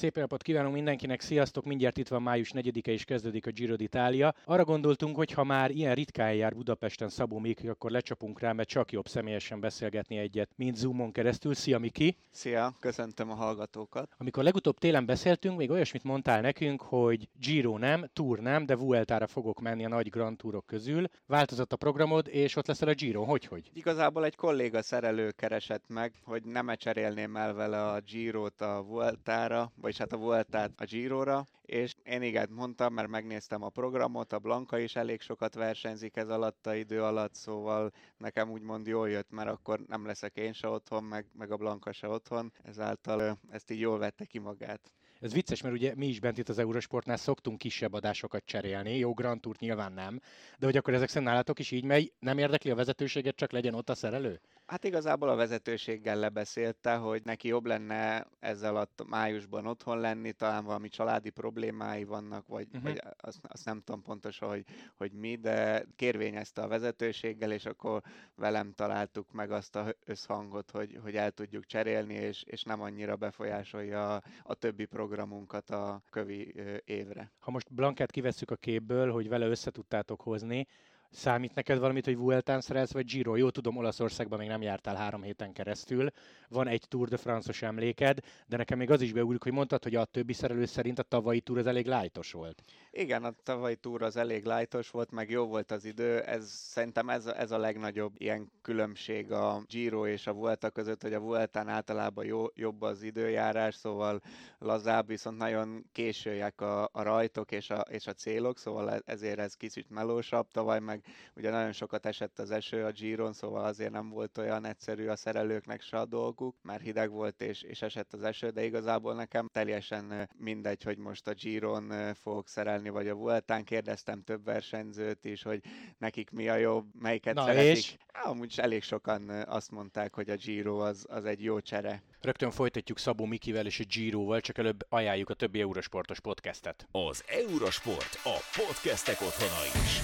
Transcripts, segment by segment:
Szép napot kívánunk mindenkinek, sziasztok! Mindjárt itt van május 4-e és kezdődik a Giro d'Italia. Arra gondoltunk, hogy ha már ilyen ritkán jár Budapesten Szabó Miki, akkor lecsapunk rá, mert csak jobb személyesen beszélgetni egyet, mint Zoomon keresztül. Szia Miki! Szia, köszöntöm a hallgatókat! Amikor legutóbb télen beszéltünk, még olyasmit mondtál nekünk, hogy Giro nem, Tour nem, de Vueltára fogok menni a nagy Grand Tourok közül. Változott a programod, és ott leszel a Giron. Hogy? Igazából egy kolléga szerelő keresett meg, hogy nem cserélném el vele a Girot a Vueltára, vagyis hát a Vueltát a Girora, és én igen mondtam, mert megnéztem a programot, a Blanka is elég sokat versenyzik ez alatt a idő alatt, szóval nekem úgymond jól jött, mert akkor nem leszek én se otthon, meg a Blanka se otthon, ezáltal ezt így jól vette ki magát. Ez vicces, mert ugye mi is bent itt az Eurosportnál szoktunk kisebb adásokat cserélni, jó Grand Tourt nyilván nem, de hogy akkor ezek szerint nálatok is így megy, nem érdekli a vezetőséget, csak legyen ott a szerelő? Hát igazából a vezetőséggel lebeszélte, hogy neki jobb lenne ezzel a májusban otthon lenni, talán valami családi problémái vannak, vagy azt nem tudom pontosan, hogy mi, de kérvényezte a vezetőséggel, és akkor velem találtuk meg azt a összhangot, hogy el tudjuk cserélni, és nem annyira befolyásolja a többi programunkat a kövi évre. Ha most Blankát kivesszük a képből, hogy vele össze tudtátok hozni, számít neked valamit, hogy Vueltán szerelsz, vagy Giro? Jó, tudom, Olaszországban még nem jártál 3 héten keresztül, van egy Tour de France-os emléked, de nekem még az is beugrik, hogy mondtad, hogy a többi szerelő szerint a tavalyi Tour az elég lájtos volt. Igen, a tavalyi Tour az elég lájtos volt, meg jó volt az idő. Szerintem ez a legnagyobb ilyen különbség a Giro és a Vuelta között, hogy a Vueltán általában jobb az időjárás, szóval lazább, viszont nagyon későjek a rajtok és a célok, szóval ezért ez kicsit melósabb. Tavaly meg ugye nagyon sokat esett az eső a Giron, szóval azért nem volt olyan egyszerű a szerelőknek se a dolguk, már hideg volt és esett az eső, de igazából nekem teljesen mindegy, hogy most a Giron fogok szerelni, vagy a Vueltán. Kérdeztem több versenyzőt is, hogy nekik mi a jobb, melyiket szeretik. És? Amúgy elég sokan azt mondták, hogy a Giro az egy jó csere. Rögtön folytatjuk Szabó Mikivel és a Giroval, csak előbb ajánljuk a többi Eurosportos podcastet. Az Eurosport a podcastek otthona is.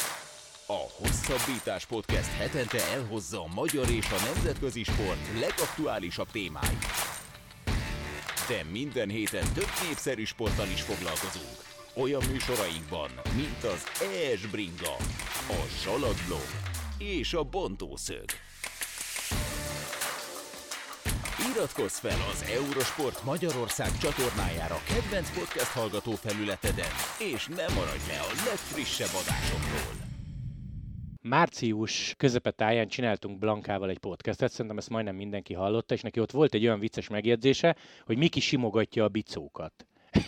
A Hosszabbítás Podcast hetente elhozza a magyar és a nemzetközi sport legaktuálisabb témáit. De minden héten több népszerű sporttal is foglalkozunk. Olyan műsorainkban, mint az ES-bringa, a salakblog és a bontószög. Iratkozz fel az Eurosport Magyarország csatornájára kedvenc podcast hallgató felületeden, és ne maradj le a legfrissebb adásokról. Március közepetáján csináltunk Blankával egy podcastet, szerintem ezt majdnem mindenki hallotta, és neki ott volt egy olyan vicces megjegyzése, hogy Miki simogatja a bicókat.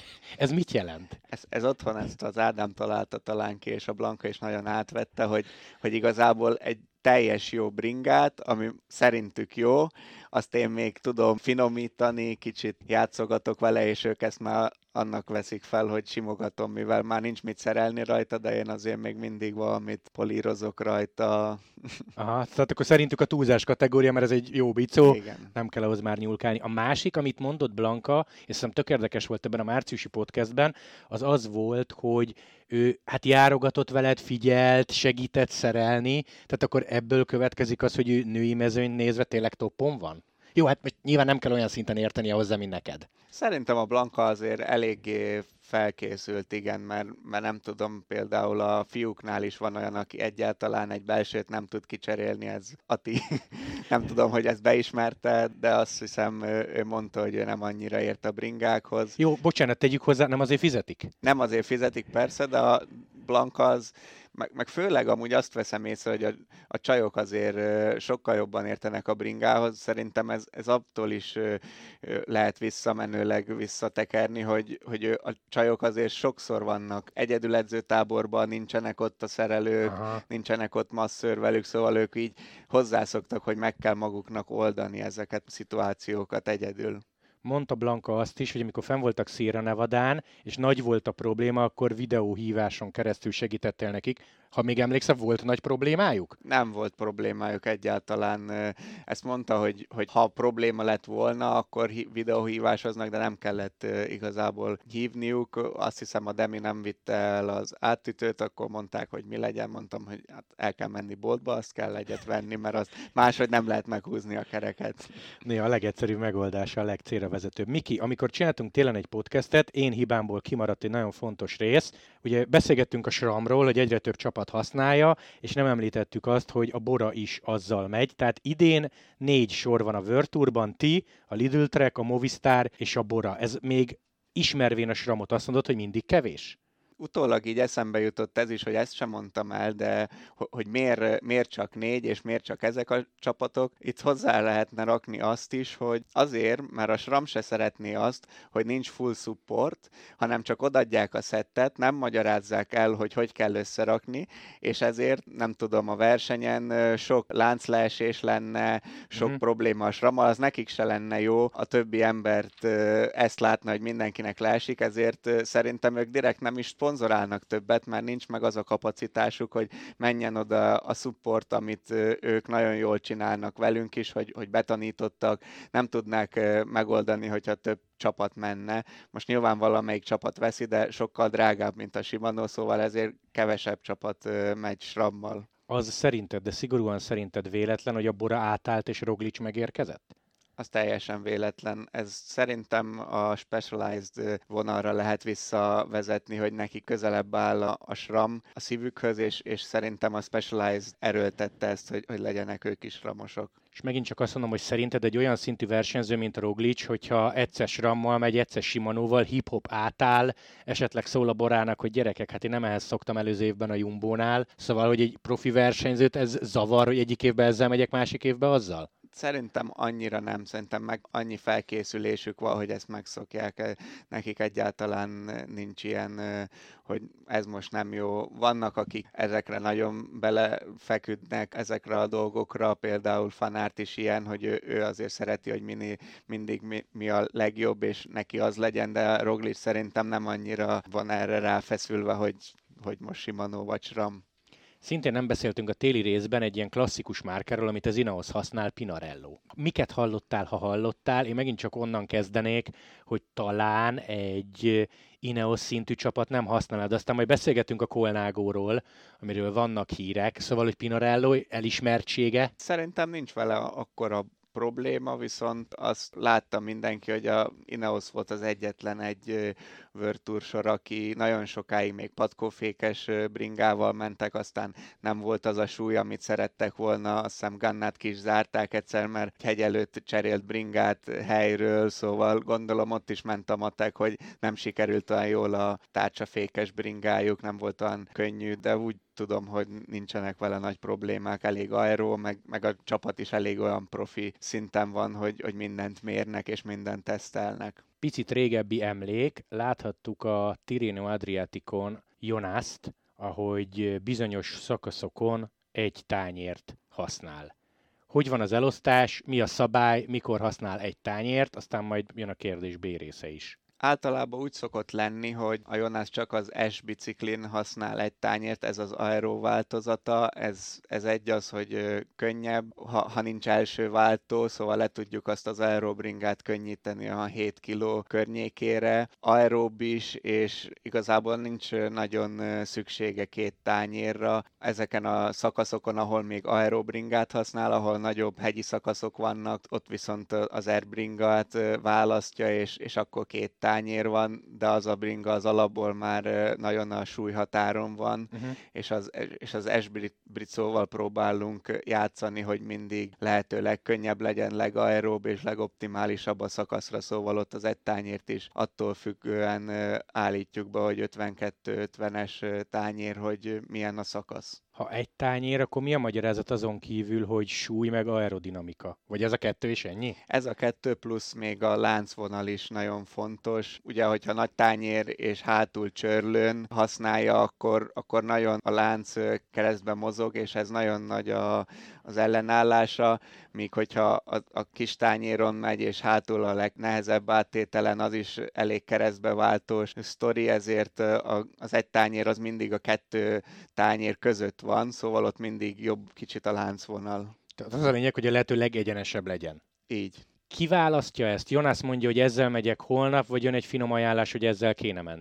Ez mit jelent? Ez otthon ezt az Ádám találta talán ki, és a Blanka is nagyon átvette, hogy igazából egy teljes jó bringát, ami szerintük jó, azt én még tudom finomítani, kicsit játszogatok vele, és ők ezt már annak veszik fel, hogy simogatom, mivel már nincs mit szerelni rajta, de én azért még mindig valamit polírozok rajta. Aha, tehát akkor szerintük a túlzás kategória, mert ez egy jó bicó, igen. Nem kell ahhoz már nyúlkálni. A másik, amit mondott Blanka, és szerintem tök érdekes volt ebben a márciusi podcastben, az volt, hogy ő hát járogatott veled, figyelt, segített szerelni, tehát akkor ebből következik az, hogy ő női mezőnyt nézve tényleg toppon van? Jó, hát nyilván nem kell olyan szinten értenie hozzá, mint neked. Szerintem a Blanka azért eléggé felkészült, igen, mert nem tudom, például a fiúknál is van olyan, aki egyáltalán egy belsőt nem tud kicserélni, ez Ati. Nem tudom, hogy ezt beismerte, de azt hiszem, ő mondta, hogy ő nem annyira ért a bringákhoz. Jó, bocsánat, tegyük hozzá, nem azért fizetik? Nem azért fizetik persze, de a Blanka az, meg főleg amúgy azt veszem észre, hogy a csajok azért sokkal jobban értenek a bringához. Szerintem ez attól is lehet visszamenőleg visszatekerni, hogy a csajok azért sokszor vannak egyedül edzőtáborban, nincsenek ott a szerelők, nincsenek ott masszőr velük, szóval ők így hozzászoktak, hogy meg kell maguknak oldani ezeket a szituációkat egyedül. Mondta Blanka azt is, hogy amikor fenn voltak Sierra Nevadán, és nagy volt a probléma, akkor videóhíváson keresztül segítettél nekik. Ha még emlékszel, volt nagy problémájuk? Nem volt problémájuk egyáltalán. Ezt mondta, hogy ha probléma lett volna, akkor videóhívásoznak, de nem kellett igazából hívniuk. Azt hiszem, a Demi nem vitte el az átütőt, akkor mondták, hogy mi legyen. Mondtam, hogy hát el kell menni boltba, azt kell egyet venni, mert azt máshogy nem lehet meghúzni a kereket. Néha a legegyszerűbb megoldása, a legcélra vezetőbb. Miki, amikor csináltunk télen egy podcastet, én hibámból kimaradt egy nagyon fontos rész. Ugye beszélgettünk a SRAM-ról, hogy egyre több csapat használja, és nem említettük azt, hogy a Bora is azzal megy. Tehát idén 4 sor van a World Tourban, ti, a Lidl Trek, a Movistar és a Bora. Ez még ismervén a SRAM-ot azt mondod, hogy mindig kevés? Utólag így eszembe jutott ez is, hogy ezt sem mondtam el, de hogy miért csak 4, és miért csak ezek a csapatok. Itt hozzá lehetne rakni azt is, hogy azért, mert a SRAM se szeretné azt, hogy nincs full support, hanem csak odaadják a szettet, nem magyarázzák el, hogy kell összerakni, és ezért, nem tudom, a versenyen sok láncleesés lenne, sok probléma a SRAM-mal, az nekik se lenne jó, a többi embert ezt látna, hogy mindenkinek leesik, ezért szerintem ők direkt nem is szponzorálnak többet, mert nincs meg az a kapacitásuk, hogy menjen oda a support, amit ők nagyon jól csinálnak velünk is, hogy betanítottak, nem tudnák megoldani, hogyha több csapat menne. Most nyilván valamelyik csapat veszi, de sokkal drágább, mint a Shimano, szóval ezért kevesebb csapat megy SRAM-mal. Az szerinted, de szigorúan szerinted véletlen, hogy a Bora átállt és Roglic megérkezett? Az teljesen véletlen. Ez szerintem a Specialized vonalra lehet visszavezetni, hogy neki közelebb áll a SRAM a szívükhöz, és szerintem a Specialized erőltette ezt, hogy legyenek ők is SRAM-osok. És megint csak azt mondom, hogy szerinted egy olyan szintű versenyző, mint a Roglic, hogyha egyszer SRAM-mal megy, egyszer Shimanoval, hip-hop átáll, esetleg szól a Borának, hogy gyerekek, hát én nem ehhez szoktam előző évben a Jumbónál, szóval, hogy egy profi versenyzőt ez zavar, hogy egyik évben ezzel megyek, másik évben azzal? Szerintem annyira nem, szerintem meg annyi felkészülésük van, hogy ezt megszokják, nekik egyáltalán nincs ilyen, hogy ez most nem jó. Vannak, akik ezekre nagyon belefeküdnek, ezekre a dolgokra, például Fanárt is ilyen, hogy ő azért szereti, hogy mindig mi a legjobb, és neki az legyen, de Roglic szerintem nem annyira van erre ráfeszülve, hogy most Shimano vagy SRAM. Szintén nem beszéltünk a téli részben egy ilyen klasszikus márkáról, amit az Ineos használ, Pinarello. Miket hallottál, ha hallottál? Én megint csak onnan kezdenék, hogy talán egy Ineos szintű csapat nem használna, de aztán majd beszélgetünk a Colnagóról, amiről vannak hírek, szóval, hogy Pinarello elismertsége. Szerintem nincs vele akkora probléma, viszont azt látta mindenki, hogy a Ineos volt az egyetlen egy World Tour sor, aki nagyon sokáig még patkófékes bringával mentek, aztán nem volt az a súly, amit szerettek volna, azt hiszem Gannát ki is zárták egyszer, mert hegy előtt cserélt bringát helyről, szóval gondolom ott is ment a matek, hogy nem sikerült olyan jól a tárcsafékes bringájuk, nem volt olyan könnyű, de úgy tudom, hogy nincsenek vele nagy problémák, elég aero, meg a csapat is elég olyan profi szinten van, hogy mindent mérnek és mindent tesztelnek. Picit régebbi emlék, láthattuk a Tirreno Adriaticon Jonast, ahogy bizonyos szakaszokon egy tányért használ. Hogy van az elosztás, mi a szabály, mikor használ egy tányért, aztán majd jön a kérdés B része is. Általában úgy szokott lenni, hogy a Jonas csak az S-biciklin használ egy tányért, ez az aero változata, ez egy az, hogy könnyebb, ha nincs első váltó, szóval le tudjuk azt az aerobringát könnyíteni a 7 kg környékére. Aerob is, és igazából nincs nagyon szüksége 2 tányérra. Ezeken a szakaszokon, ahol még aerobringát használ, ahol nagyobb hegyi szakaszok vannak, ott viszont az airbringát választja, és akkor 2 tányér van, de az a bringa az alapból már nagyon a súlyhatáron van, és az S-bricóval próbálunk játszani, hogy mindig lehető legkönnyebb legyen, legaeróbb és legoptimálisabb a szakaszra, szóval ott az egy tányért is attól függően állítjuk be, hogy 52-50-es tányér, hogy milyen a szakasz. Ha egy tányér, akkor mi a magyarázat azon kívül, hogy súly meg aerodinamika? Vagy ez a kettő és ennyi? Ez a kettő plusz még a láncvonal is nagyon fontos. Ugye, hogyha nagy tányér és hátul csörlőn használja, akkor nagyon a lánc keresztben mozog, és ez nagyon nagy az ellenállása, míg hogyha a kis tányéron megy, és hátul a legnehezebb áttételen az is elég keresztbeváltós sztori, ezért az egy tányér az mindig a 2 tányér között van, szóval ott mindig jobb kicsit a láncvonal. Tehát az a lényeg, hogy a lehető legegyenesebb legyen. Így. Ki választja ezt? Jonas mondja, hogy ezzel megyek holnap, vagy jön egy finom ajánlás, hogy ezzel kéne menni?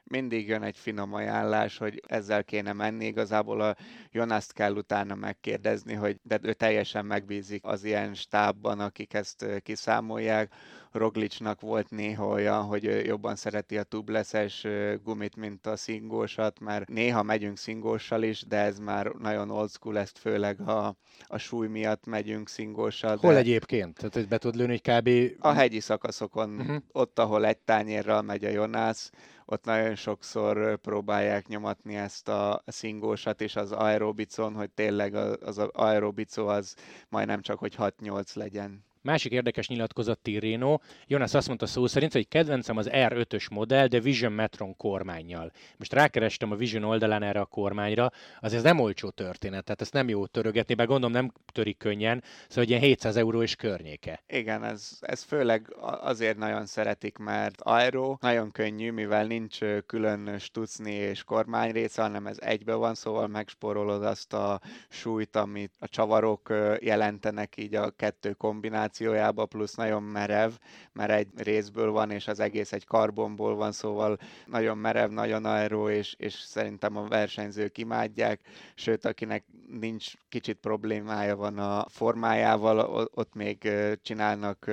mindig jön egy finom ajánlás, hogy ezzel kéne menni. Igazából a Jonaszt kell utána megkérdezni, hogy de ő teljesen megbízik az ilyen stábban, akik ezt kiszámolják. Rogličnak volt néha olyan, hogy jobban szereti a tubeless-es gumit, mint a szingósat, mert néha megyünk szingóssal is, de ez már nagyon old school, ezt főleg a súly miatt megyünk szingóssal. Hol egyébként? Tehát, hogy be tudod lőni, hogy kb. A hegyi szakaszokon, ott, ahol egy tányérral megy a Jonas, ott nagyon sokszor próbálják nyomatni ezt a szingósat és az aerobicon, hogy tényleg az aerobico az majdnem csak, hogy 6-8 legyen. Másik érdekes nyilatkozat Tirreno. Jonas azt mondta szó szerint, hogy kedvencem az R5-ös modell, de Vision Metron kormánnyal. Most rákerestem a Vision oldalán erre a kormányra, az ez nem olcsó történet, tehát ezt nem jó törögetni, bár gondolom nem törik könnyen, szóval ilyen 700 euró és környéke. Igen, ez főleg azért nagyon szeretik, mert aero nagyon könnyű, mivel nincs külön stucni és kormányrésze, hanem ez egybe van, szóval megspórolod azt a súlyt, amit a csavarok jelentenek így a kettő kombinációjába, plusz nagyon merev, mert egy részből van, és az egész egy karbonból van, szóval nagyon merev, nagyon aero, és szerintem a versenyzők imádják, sőt, akinek nincs kicsit problémája van a formájával, ott még csinálnak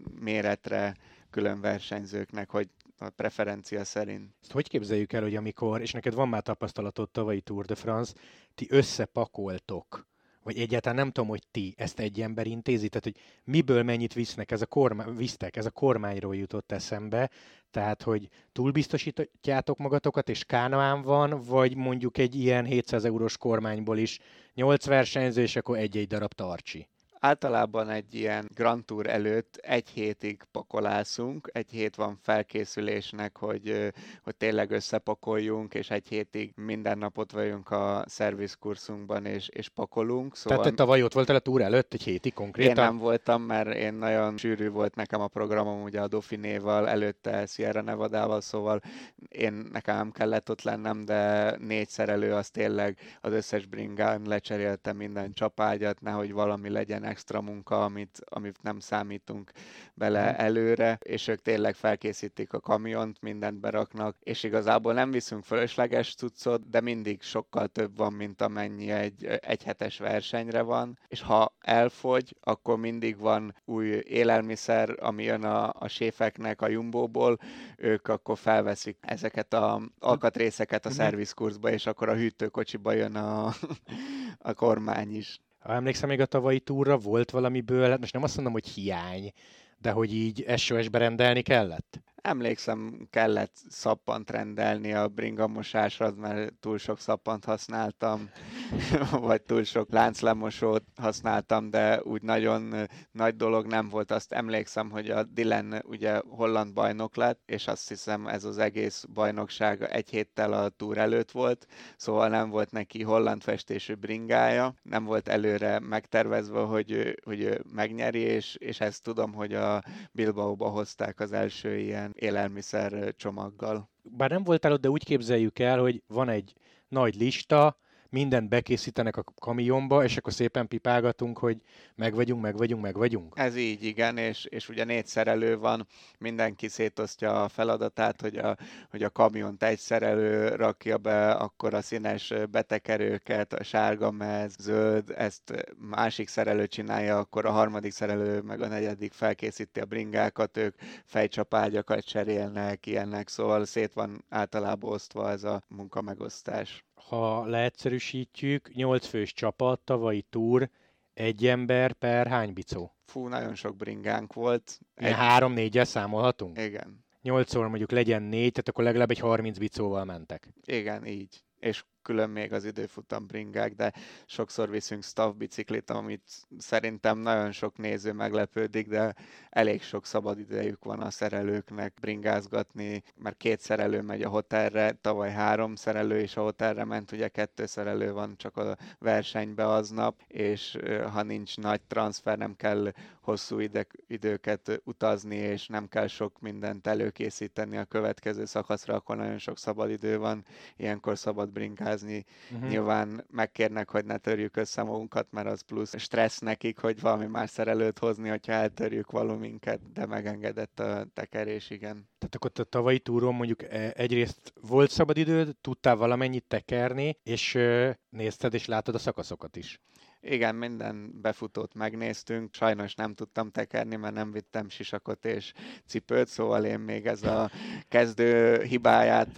méretre külön versenyzőknek, hogy a preferencia szerint. Ezt hogy képzeljük el, hogy amikor, és neked van már tapasztalatod tavalyi Tour de France, ti összepakoltok, vagy egyáltalán nem tudom, hogy ti ezt egy ember intézi, tehát hogy miből mennyit visznek, ez a kormányról jutott eszembe, tehát hogy túlbiztosítjátok magatokat, és Kánaán van, vagy mondjuk egy ilyen 700 eurós kormányból is 8 versenyző, és akkor egy-egy darab tartsi. Általában egy ilyen Grand Tour előtt egy hétig pakolászunk, egy hét van felkészülésnek, hogy tényleg összepakoljunk, és egy hétig minden napot vagyunk a szervizkursunkban, és pakolunk. Szóval... Tehát te tavaly ott voltál a Tour előtt egy hétig konkrétan? Én nem voltam, mert én nagyon sűrű volt nekem a programom, ugye a Dauphinéval, előtte Sierra Nevadával, szóval nekem nem kellett ott lennem, de 4 szerelő az tényleg az összes bringán lecseréltem minden csapágyat, nehogy valami legyen extra munka, amit nem számítunk bele előre, és ők tényleg felkészítik a kamiont, mindent beraknak, és igazából nem viszünk fölösleges cuccot, de mindig sokkal több van, mint amennyi egy hetes versenyre van, és ha elfogy, akkor mindig van új élelmiszer, ami jön a séfeknek a Jumbo-ból, ők akkor felveszik ezeket az alkatrészeket a szervizkurzba, és akkor a hűtőkocsiba jön a kormány is. Ha emlékszem, még a tavalyi túrra volt valamiből, hát most nem azt mondom, hogy hiány, de hogy így SOS-be rendelni kellett? Emlékszem, kellett szappant rendelni a bringamosásra, mert túl sok szappant használtam, vagy túl sok lánclemosót használtam, de úgy nagyon nagy dolog nem volt. Azt emlékszem, hogy a Dylan ugye holland bajnok lett, és azt hiszem ez az egész bajnokság egy héttel a túr előtt volt, szóval nem volt neki holland festésű bringája, nem volt előre megtervezve, hogy megnyeri, és ezt tudom, hogy a Bilbaóba hozták az első ilyen élelmiszer csomaggal. Bár nem voltál ott, de úgy képzeljük el, hogy van egy nagy lista, mindent bekészítenek a kamionba, és akkor szépen pipálgatunk, hogy megvagyunk. Ez így, igen, és ugye 4 szerelő van, mindenki szétosztja a feladatát, hogy a kamiont egy szerelő rakja be, akkor a színes betekerőket, a sárga mez, zöld, ezt másik szerelő csinálja, akkor a harmadik szerelő meg a negyedik felkészíti a bringákat, ők fejcsapágyakat cserélnek, ilyenek, szóval szét van általában osztva ez a munkamegosztás. Ha leegyszerűsítjük, 8 fős csapat, tavalyi túr, egy ember per hány bicó? Fú, nagyon sok bringánk volt. 3-4-el számolhatunk? Igen. 8-szor mondjuk legyen 4, tehát akkor legalább egy 30 bicóval mentek. Igen, így. És külön még az időfutam bringák, de sokszor viszünk staff biciklit, amit szerintem nagyon sok néző meglepődik, de elég sok szabad idejük van a szerelőknek bringázgatni, mert 2 szerelő megy a hotelre, tavaly 3 szerelő is a hotelre ment, ugye 2 szerelő van csak a versenybe aznap, és ha nincs nagy transfer, nem kell hosszú időket utazni, és nem kell sok mindent előkészíteni a következő szakaszra, akkor nagyon sok szabad idő van, ilyenkor szabad bringázni pályázni. Nyilván megkérnek, hogy ne törjük össze magunkat, mert az plusz stressz nekik, hogy valami más szerelőt hozni, hogyha eltörjük valaminket, de megengedett a tekerés, igen. Tehát akkor a tavalyi túron mondjuk egyrészt volt szabadidőd, tudtál valamennyit tekerni, és nézted és látod a szakaszokat is. Igen, minden befutót megnéztünk, sajnos nem tudtam tekerni, mert nem vittem sisakot és cipőt, szóval én még ez a kezdő hibáját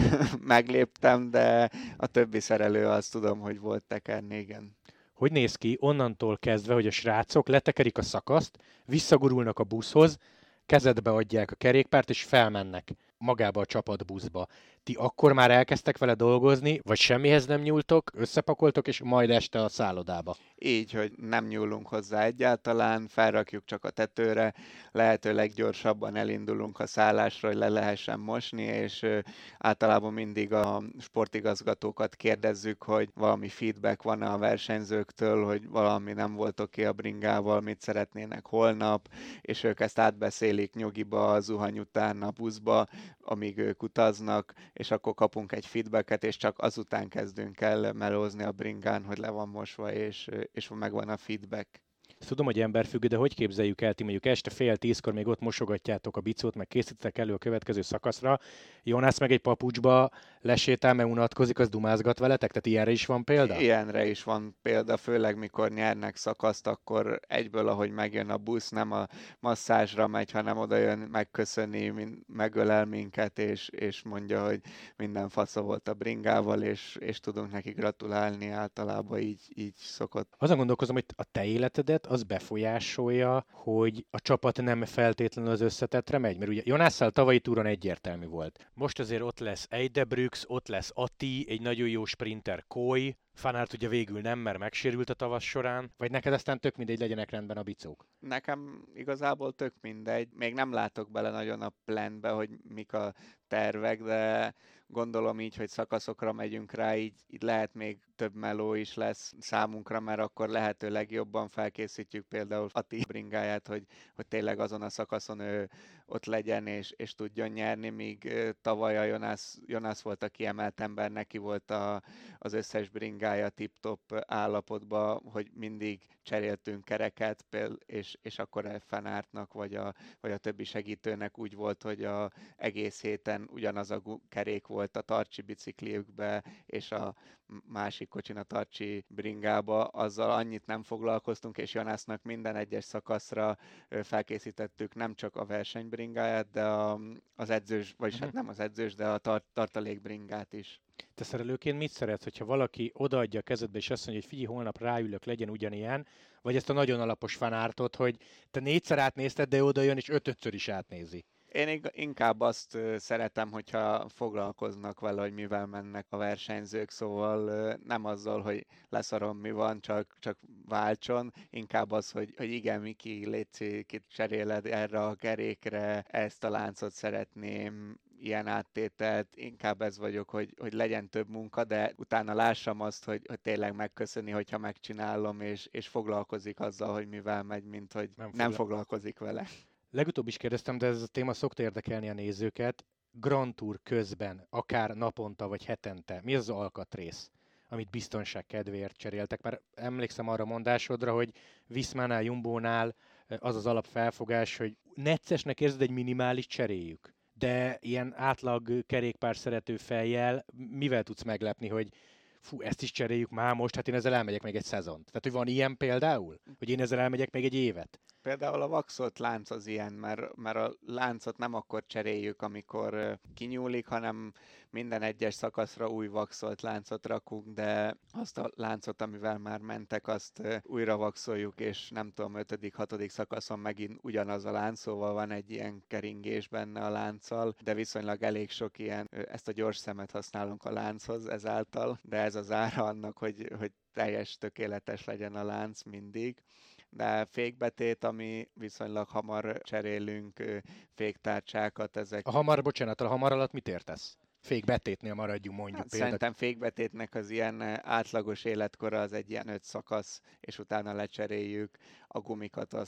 megléptem, de a többi szerelő azt tudom, hogy volt tekerni, igen. Hogy néz ki onnantól kezdve, hogy a srácok letekerik a szakaszt, visszagurulnak a buszhoz, kezedbe adják a kerékpárt, és felmennek magába a csapatbuszba. Ti akkor már elkezdtek vele dolgozni, vagy semmihez nem nyúltok, összepakoltok, és majd este a szállodába? Így, hogy nem nyúlunk hozzá egyáltalán, felrakjuk csak a tetőre, lehetőleg gyorsabban elindulunk a szállásra, hogy le lehessen mosni, és általában mindig a sportigazgatókat kérdezzük, hogy valami feedback van-e a versenyzőktől, hogy valami nem volt oké a bringával, mit szeretnének holnap, és ők ezt átbeszélik nyugiba, zuhany után a buszba, amíg ők utaznak, és akkor kapunk egy feedbacket, és csak azután kezdünk el melózni a bringán, hogy le van mosva, és megvan a feedback. Ezt tudom, hogy emberfüggő, de hogy képzeljük el, ti mondjuk este 9:30-kor még ott mosogatjátok a bicót, meg készítitek elő a következő szakaszra, Jonász meg egy papucsba lesétál, meg unatkozik, az dumázgat veletek? Tehát ilyenre is van példa? Ilyenre is van példa, főleg mikor nyernek szakaszt, akkor egyből, ahogy megjön a busz, nem a masszázsra megy, hanem oda jön, megköszöni, megölel minket, és mondja, hogy minden fasza volt a bringával, és tudunk neki gratulálni, általában így szokott. Azon gondolkozom, hogy a te életedet az befolyásolja, hogy a csapat nem feltétlenül az összetettre megy, mert ugye Jonásszal tavalyi túron egyértelmű volt. Most azért ott lesz Eidebrüx, ott lesz Atti, egy nagyon jó sprinter Koy, Van Aert ugye végül nem, mert megsérült a tavasz során, vagy neked aztán tök mindegy, legyenek rendben a bicók? Nekem igazából tök mindegy, még nem látok bele nagyon a planbe, hogy mik a tervek, de gondolom így, hogy szakaszokra megyünk rá, így lehet még több meló is lesz számunkra, mert akkor lehető legjobban felkészítjük például Atti bringáját, hogy tényleg azon a szakaszon ő ott legyen és tudjon nyerni, míg tavaly a Jonász volt a kiemelt ember, neki volt az összes bringája tip-top állapotban, hogy mindig cseréltünk kereket, és akkor a Van Aertnak vagy a többi segítőnek úgy volt, hogy egész héten ugyanaz a kerék volt a tartsi bicikliükbe, és a másik kocsin a tartsi bringába, azzal annyit nem foglalkoztunk, és Jonásznak minden egyes szakaszra felkészítettük nem csak a versenybringáját, de az edzős, vagyis hát nem az edzős, de a tartalékbringát is. Te szerelőként mit szeretsz, hogyha valaki odaadja a kezedbe, és azt mondja, hogy figyelj, holnap ráülök, legyen ugyanilyen, vagy ezt a nagyon alapos Van Aertot, hogy te 4-szer átnézted, de oda jön, és 5-5-ször is átnézi? Én inkább azt szeretem, hogyha foglalkoznak vele, hogy mivel mennek a versenyzők, szóval nem azzal, hogy leszarom, mi van, csak váltson, inkább az, hogy igen, Miki, légy cseréled erre a kerékre, ezt a láncot szeretném, ilyen áttételt, inkább ez vagyok, hogy legyen több munka, de utána lássam azt, hogy tényleg megköszöni, hogyha megcsinálom, és foglalkozik azzal, hogy mivel megy, mint hogy nem foglalkozik vele. Legutóbb is kérdeztem, de ez a téma szokta érdekelni a nézőket. Grand Tour közben, akár naponta vagy hetente, mi az alkatrész, amit biztonság kedvéért cseréltek? Mert emlékszem arra mondásodra, hogy Viszmánál, Jumbónál az az alapfelfogás, hogy neccesnek érzed, egy minimális cseréljük. De ilyen átlag kerékpár szerető fejjel mivel tudsz meglepni, hogy fú, ezt is cseréljük már most, hát én ezzel elmegyek még egy szezont. Tehát, hogy van ilyen például? Hogy én ezzel elmegyek még egy évet? Például a vaxolt lánc az ilyen, mert a láncot nem akkor cseréljük, amikor kinyúlik, hanem minden egyes szakaszra új vaxolt láncot rakunk, de azt a láncot, amivel már mentek, azt újra vaxoljuk, és nem tudom, 5.-6. szakaszon megint ugyanaz a lánc, szóval van egy ilyen keringés benne a lánccal, de viszonylag elég sok ilyen, ezt a gyors szemet használunk a lánchoz ezáltal, de ez az ára annak, hogy teljes, tökéletes legyen a lánc mindig. De fékbetét, ami viszonylag hamar cserélünk, féktárcsákat, ezek... A hamar alatt mit értesz? Fékbetétnél maradjunk mondjuk Hát például. szerintem fékbetétnek az ilyen átlagos életkora az egy ilyen 5 szakasz, és utána lecseréljük a gumikat, azt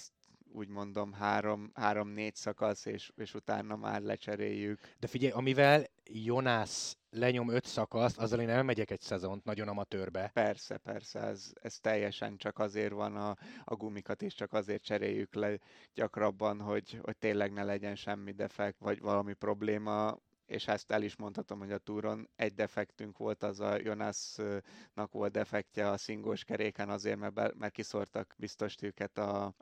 úgy mondom 3-4 szakasz, és utána már lecseréljük. De figyelj, amivel Jonas lenyom 5 szakaszt, azzal én elmegyek egy szezont nagyon amatőrbe. Persze, ez teljesen csak azért van, a gumikat is csak azért cseréljük le gyakrabban, hogy tényleg ne legyen semmi defekt, vagy valami probléma, és ezt el is mondhatom, hogy a túron egy defektünk volt, az a Jonasnak volt defektje a szingós keréken azért, mert kiszórtak biztos tűket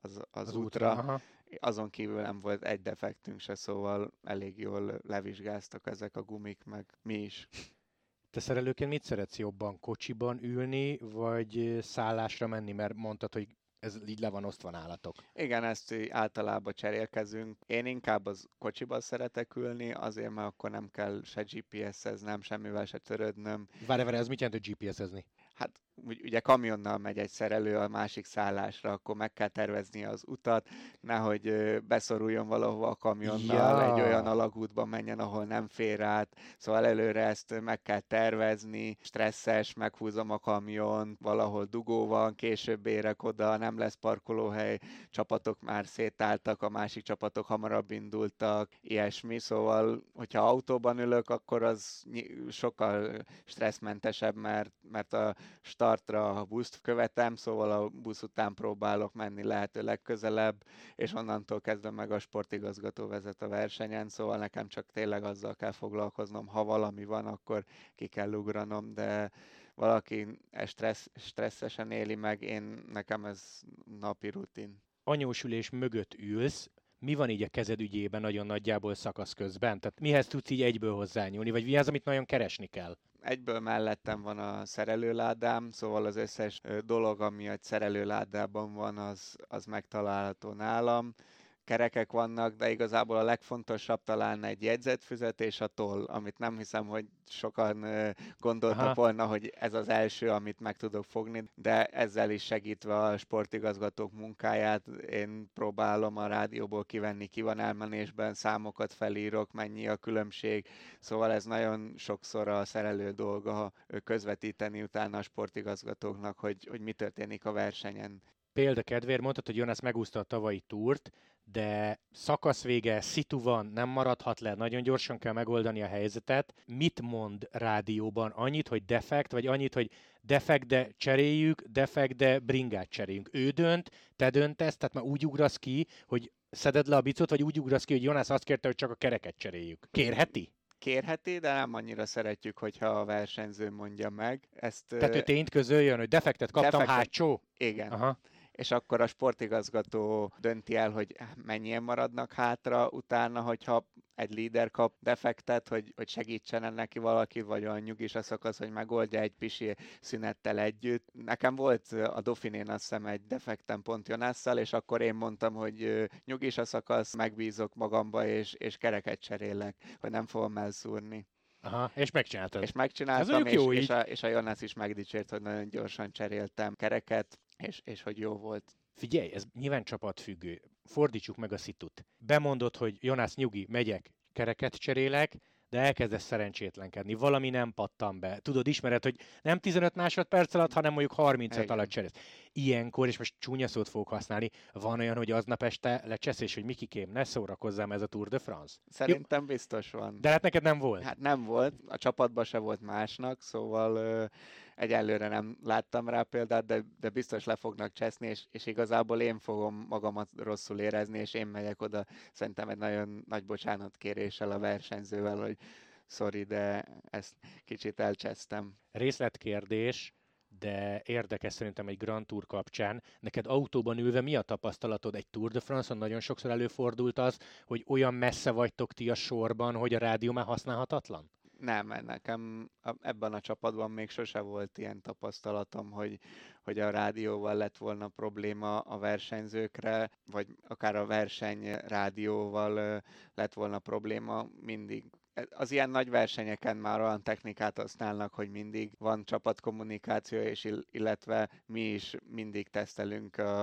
az útra. Aha. Azon kívül nem volt egy defektünk se, szóval elég jól levizsgáztak ezek a gumik, meg mi is. Te szerelőként mit szeretsz jobban? Kocsiban ülni, vagy szállásra menni? Mert mondtad, hogy ez így le van osztva nálatok. Igen, ezt általában cserélkezünk. Én inkább az kocsiban szeretek ülni, azért, mert akkor nem kell se GPS-eznem, semmivel se törődnöm. Várj, ez mit jelent, hogy GPS-ezni? Hát ugye kamionnal megy egy szerelő a másik szállásra, akkor meg kell tervezni az utat, nehogy beszoruljon valahova a kamionnal, egy olyan alagútba menjen, ahol nem fér át. Szóval előre ezt meg kell tervezni, stresszes, meghúzom a kamiont, valahol dugó van, később érek oda, nem lesz parkolóhely, csapatok már szétálltak, a másik csapatok hamarabb indultak, ilyesmi. Szóval, hogyha autóban ülök, akkor az sokkal stresszmentesebb, mert a startra a buszt követem, szóval a busz után próbálok menni lehető legközelebb, és onnantól kezdve meg a sportigazgató vezet a versenyen, szóval nekem csak tényleg azzal kell foglalkoznom, ha valami van, akkor ki kell ugranom, de valaki stresszesen éli meg, nekem ez napi rutin. Anyósülés mögött ülsz, mi van így a kezed ügyében nagyon nagyjából szakasz közben? Tehát mihez tudsz így egyből hozzányúlni, vagy mi az, amit nagyon keresni kell? Egyből mellettem van a szerelőládám, szóval az összes dolog, ami egy szerelőládában van, az megtalálható nálam. Kerekek vannak, de igazából a legfontosabb talán egy jegyzetfüzet és a toll, amit nem hiszem, hogy sokan gondoltak volna, hogy ez az első, amit meg tudok fogni, de ezzel is segítve a sportigazgatók munkáját, én próbálom a rádióból kivenni, ki van elmenésben, számokat felírok, mennyi a különbség, szóval ez nagyon sokszor a szerelő dolga közvetíteni utána a sportigazgatóknak, hogy mi történik a versenyen. Példa kedvéért mondtad, hogy Jonas megúszta a tavalyi túrt, de szakasz vége, szitu van, nem maradhat le, nagyon gyorsan kell megoldani a helyzetet. Mit mond rádióban? Annyit, hogy defekt, vagy annyit, hogy defekt, de cseréljük, defekt, de bringát cseréljünk? Ő dönt, te döntesz, tehát már úgy ugrasz ki, hogy szeded le a bicot, vagy úgy ugrasz ki, hogy Jonas azt kérte, hogy csak a kereket cseréljük. Kérheti? Kérheti, de nem annyira szeretjük, hogyha a versenyző mondja meg. Tehát ő tényt közöljön, hogy defektet kaptam, hátsó? Igen. Aha. És akkor a sportigazgató dönti el, hogy mennyien maradnak hátra utána, hogyha egy líder kap defektet, hogy segítsen neki valaki, vagy olyan nyugis a szakasz, hogy megoldja egy pisi szünettel együtt. Nekem volt a Dauphinén azt hiszem egy defektem pont Jonasszal, és akkor én mondtam, hogy nyugis a szakasz, megbízok magamba, és kereket cserélek, hogy nem fogom elszúrni. Aha, és megcsináltad. És megcsináltam, és a Jonas is megdicsért, hogy nagyon gyorsan cseréltem kereket, és hogy jó volt. Figyelj, ez nyilván csapatfüggő. Fordítsuk meg a szitut. Bemondod, hogy Jonas, nyugi, megyek, kereket cserélek, de elkezdesz szerencsétlenkedni. Valami nem pattan be. Tudod, ismered, hogy nem 15 másodperc alatt, hanem mondjuk 35 alatt cserélsz. Ilyenkor, és most csúnya szót fogok használni, van olyan, hogy aznap este lecsesz, és hogy Mikikém, ne szórakozzám, ez a Tour de France. Szerintem biztos van. De hát neked nem volt. Hát nem volt, a csapatban se volt másnak, szóval egyelőre nem láttam rá példát, de biztos le fognak cseszni, és igazából én fogom magamat rosszul érezni, és én megyek oda szerintem egy nagyon nagy bocsánatkéréssel a versenyzővel, hogy sorry, de ezt kicsit elcsesztem. Részletkérdés, de érdekes szerintem egy Grand Tour kapcsán. Neked autóban ülve mi a tapasztalatod? Egy Tour de France-on nagyon sokszor előfordult az, hogy olyan messze vagytok ti a sorban, hogy a rádió már használhatatlan? Nem, nekem ebben a csapatban még sose volt ilyen tapasztalatom, hogy a rádióval lett volna probléma a versenyzőkre, vagy akár a versenyrádióval lett volna probléma, mindig. Az ilyen nagy versenyeken már olyan technikát használnak, hogy mindig van csapatkommunikáció, és illetve mi is mindig tesztelünk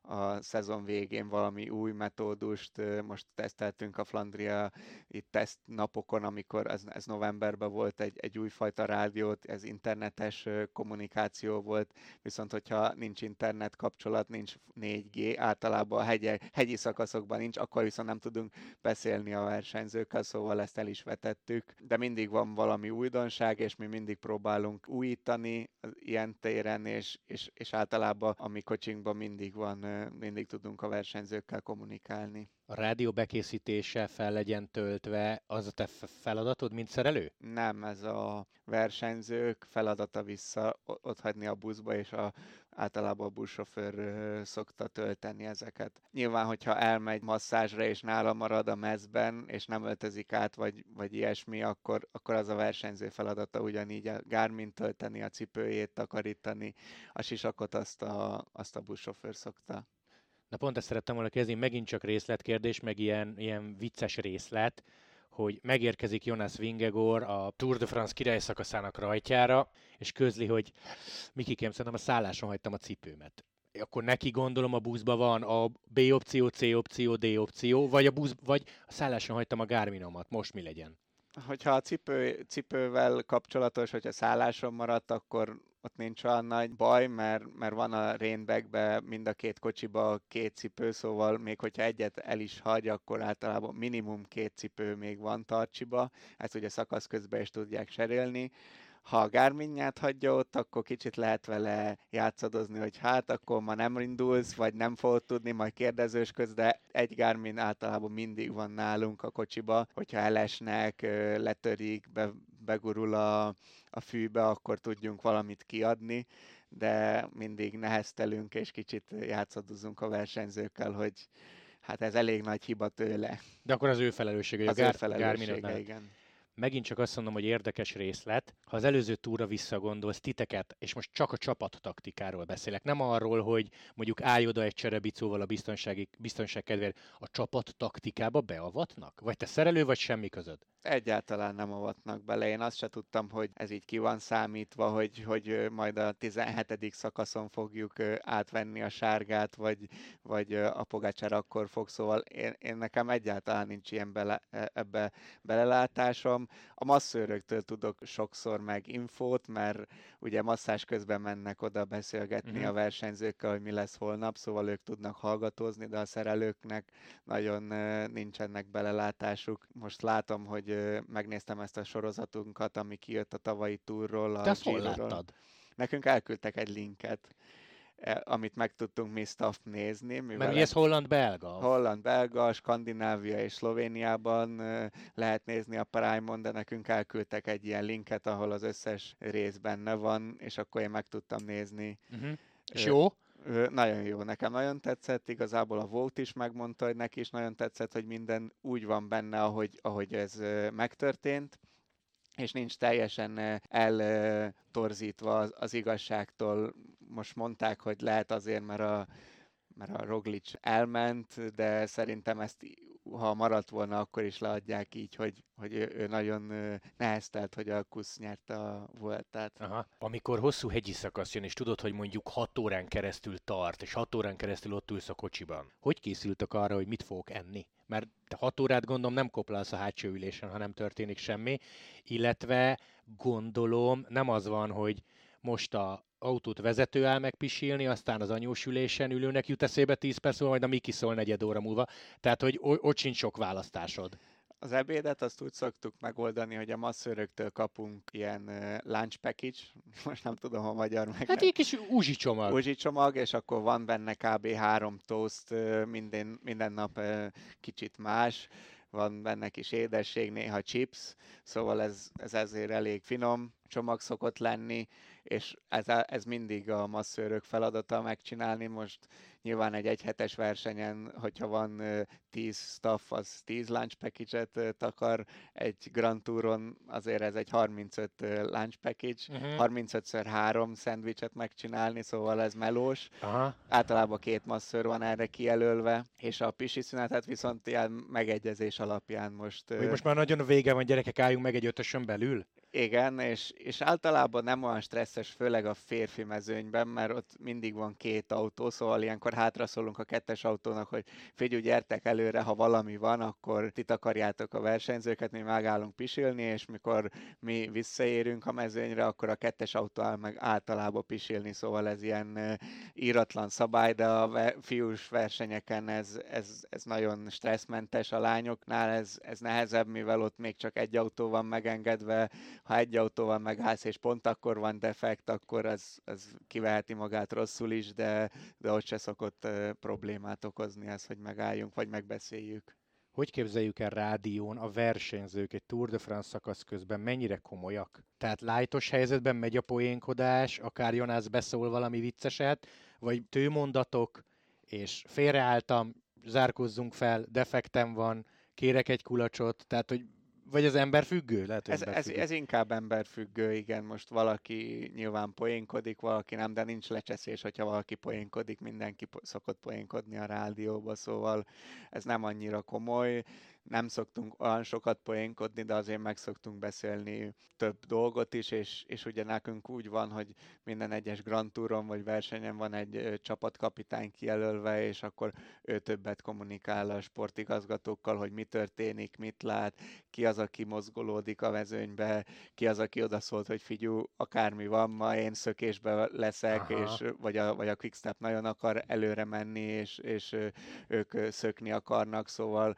a szezon végén valami új metódust. Most teszteltünk a Flandria itt teszt napokon, amikor ez novemberben volt egy újfajta rádiót, ez internetes kommunikáció volt, viszont hogyha nincs internet kapcsolat, nincs 4G, általában a hegyi szakaszokban nincs, akkor viszont nem tudunk beszélni a versenyzőkkel, szóval ezt el is vetettük. De mindig van valami újdonság, és mi mindig próbálunk újítani ilyen téren, és általában a mi kocsinkban mindig tudunk a versenyzőkkel kommunikálni. A rádió bekészítése fel legyen töltve, az a te feladatod, mint szerelő? Nem, ez a versenyzők feladata otthagyni a buszba, és általában a buszsofőr szokta tölteni ezeket. Nyilván, hogyha elmegy masszázsra, és nála marad a mezben, és nem öltözik át, vagy ilyesmi, akkor az a versenyző feladata, ugyanígy a Garmin tölteni, a cipőjét takarítani, a sisakot azt a buszsofőr szokta. Na pont ezt szerettem volna kezdeni, megint csak részletkérdés, meg ilyen vicces részlet, hogy megérkezik Jonas Vingegaard a Tour de France király szakaszának rajtjára, és közli, hogy Mikikém, szerintem a szálláson hagytam a cipőmet. Akkor neki gondolom a buszban van a B opció, C opció, D opció, vagy a szálláson hagytam a Garminomat. Most mi legyen? Hogyha a cipővel kapcsolatos, hogyha szálláson maradt, akkor ott nincs olyan nagy baj, mert van a rainbagben mind a két kocsiba 2 cipő, szóval még hogyha egyet el is hagy, akkor általában minimum 2 cipő még van tartsiba, ezt ugye szakasz közben is tudják cserélni. Ha a Garminját hagyja ott, akkor kicsit lehet vele játszadozni, hogy hát akkor ma nem indulsz, vagy nem fogod tudni, majd kérdezősködsz, de egy Garmin általában mindig van nálunk a kocsiba, hogyha elesnek, letörik, begurul a fűbe, akkor tudjunk valamit kiadni, de mindig neheztelünk, és kicsit játszadozunk a versenyzőkkel, hogy hát ez elég nagy hiba tőle. De akkor az ő felelőssége, hogy az ő felelőssége, igen. Megint csak azt mondom, hogy érdekes részlet. Ha az előző túra visszagondolsz titeket, és most csak a csapattaktikáról beszélek, nem arról, hogy mondjuk állj oda egy cserebicóval a biztonság kedvéért, a csapattaktikába beavatnak? Vagy te szerelő, vagy semmi között? Egyáltalán nem avatnak bele. Én azt se tudtam, hogy ez így ki van számítva, hogy majd a 17. szakaszon fogjuk átvenni a sárgát, vagy a Pogačar akkor fog, szóval én nekem egyáltalán nincs ilyen ebbe belelátásom. A masszőröktől tudok sokszor meg infót, mert ugye masszázs közben mennek oda beszélgetni a versenyzőkkel, hogy mi lesz holnap, szóval ők tudnak hallgatózni, de a szerelőknek nagyon nincsenek belelátásuk. Most látom, hogy megnéztem ezt a sorozatunkat, ami kijött a tavalyi túrról. Te azt hol láttad? Nekünk elküldtek egy linket, amit meg tudtunk mi staff nézni. Mert ez holland-belga? Holland-belga, Skandinávia és Szlovéniában lehet nézni a Prime-on, de nekünk elküldtek egy ilyen linket, ahol az összes rész benne van, és akkor én meg tudtam nézni. És jó? Nagyon jó, nekem nagyon tetszett, igazából a Vogt is megmondta, hogy neki is nagyon tetszett, hogy minden úgy van benne, ahogy ez megtörtént, és nincs teljesen eltorzítva az igazságtól. Most mondták, hogy lehet azért, mert a Roglic elment, de szerintem ezt, ha maradt volna, akkor is leadják így, hogy ő nagyon neheztelt, hogy a Kusz nyerte a Vueltát. Aha. Amikor hosszú hegyi szakasz jön, és tudod, hogy mondjuk 6 órán keresztül tart, és 6 órán keresztül ott ülsz a kocsiban, hogy készültek arra, hogy mit fogok enni? Mert te 6 órát gondolom nem koplalsz a hátsó ülésen, ha nem történik semmi, illetve gondolom nem az van, hogy most a autót vezető áll megpisilni, aztán az anyós ülésen ülőnek jut eszébe 10 perc múlva, majd a Miki szól 4 óra múlva. Tehát, hogy ott sincs sok választásod. Az ebédet azt úgy szoktuk megoldani, hogy a masszőröktől kapunk ilyen lunch package, most nem tudom a magyar meg. Hát egy kis uzsi csomag. Uzsi csomag, és akkor van benne kb. 3 toast, minden nap kicsit más. Van benne kis édesség, néha chips, szóval ez ezért elég finom csomag szokott lenni, és ez mindig a masszőrök feladata megcsinálni. Most nyilván egy egyhetes versenyen, hogyha van 10 staff, az 10 lunch package-et takar, egy Grand Touron azért ez egy 35 lunch package, 35x3 szendvicset megcsinálni, szóval ez melós. Aha. Általában 2 masszőr van erre kijelölve, és a pisi szünetet viszont ilyen megegyezés alapján most... Most már nagyon vége van, gyerekek, álljunk meg egy 5-ösön belül? Igen, és általában nem olyan stresszes, főleg a férfi mezőnyben, mert ott mindig van 2 autó, szóval ilyenkor hátraszólunk a 2-es autónak, hogy figyelj, gyertek előre, ha valami van, akkor ti takarjátok a versenyzőket, mi megállunk pisilni, és mikor mi visszaérünk a mezőnyre, akkor a 2-es autó áll meg általában pisilni, szóval ez ilyen íratlan szabály, de a fiús versenyeken ez nagyon stresszmentes, a lányoknál ez nehezebb, mivel ott még csak egy autó van megengedve, ha egy autóval megállsz, és pont akkor van defekt, akkor az kiveheti magát rosszul is, de ott se szokott problémát okozni ez, hogy megálljunk, vagy megbeszéljük. Hogy képzeljük el rádión a versenyzők egy Tour de France szakasz közben mennyire komolyak? Tehát lájtos helyzetben megy a poénkodás, akár Jonász beszól valami vicceset, vagy tőmondatok, és félreálltam, zárkózzunk fel, defektem van, kérek egy kulacsot, tehát hogy vagy az ember függő? Lehet, hogy ez inkább emberfüggő, igen. Most valaki nyilván poénkodik, valaki nem, de nincs lecseszés, hogyha valaki poénkodik, mindenki szokott poénkodni a rádióba, szóval ez nem annyira komoly. Nem szoktunk olyan sokat poénkodni, de azért meg szoktunk beszélni több dolgot is, és ugye nekünk úgy van, hogy minden egyes Grand Touron vagy versenyen van egy csapatkapitány kijelölve, és akkor ő többet kommunikál a sportigazgatókkal, hogy mi történik, mit lát, ki az, aki mozgolódik a mezőnybe, ki az, aki odaszólt, hogy figyelj, akármi van, ma én szökésbe leszek, és, vagy a Quickstep nagyon akar előre menni, és ők szökni akarnak, szóval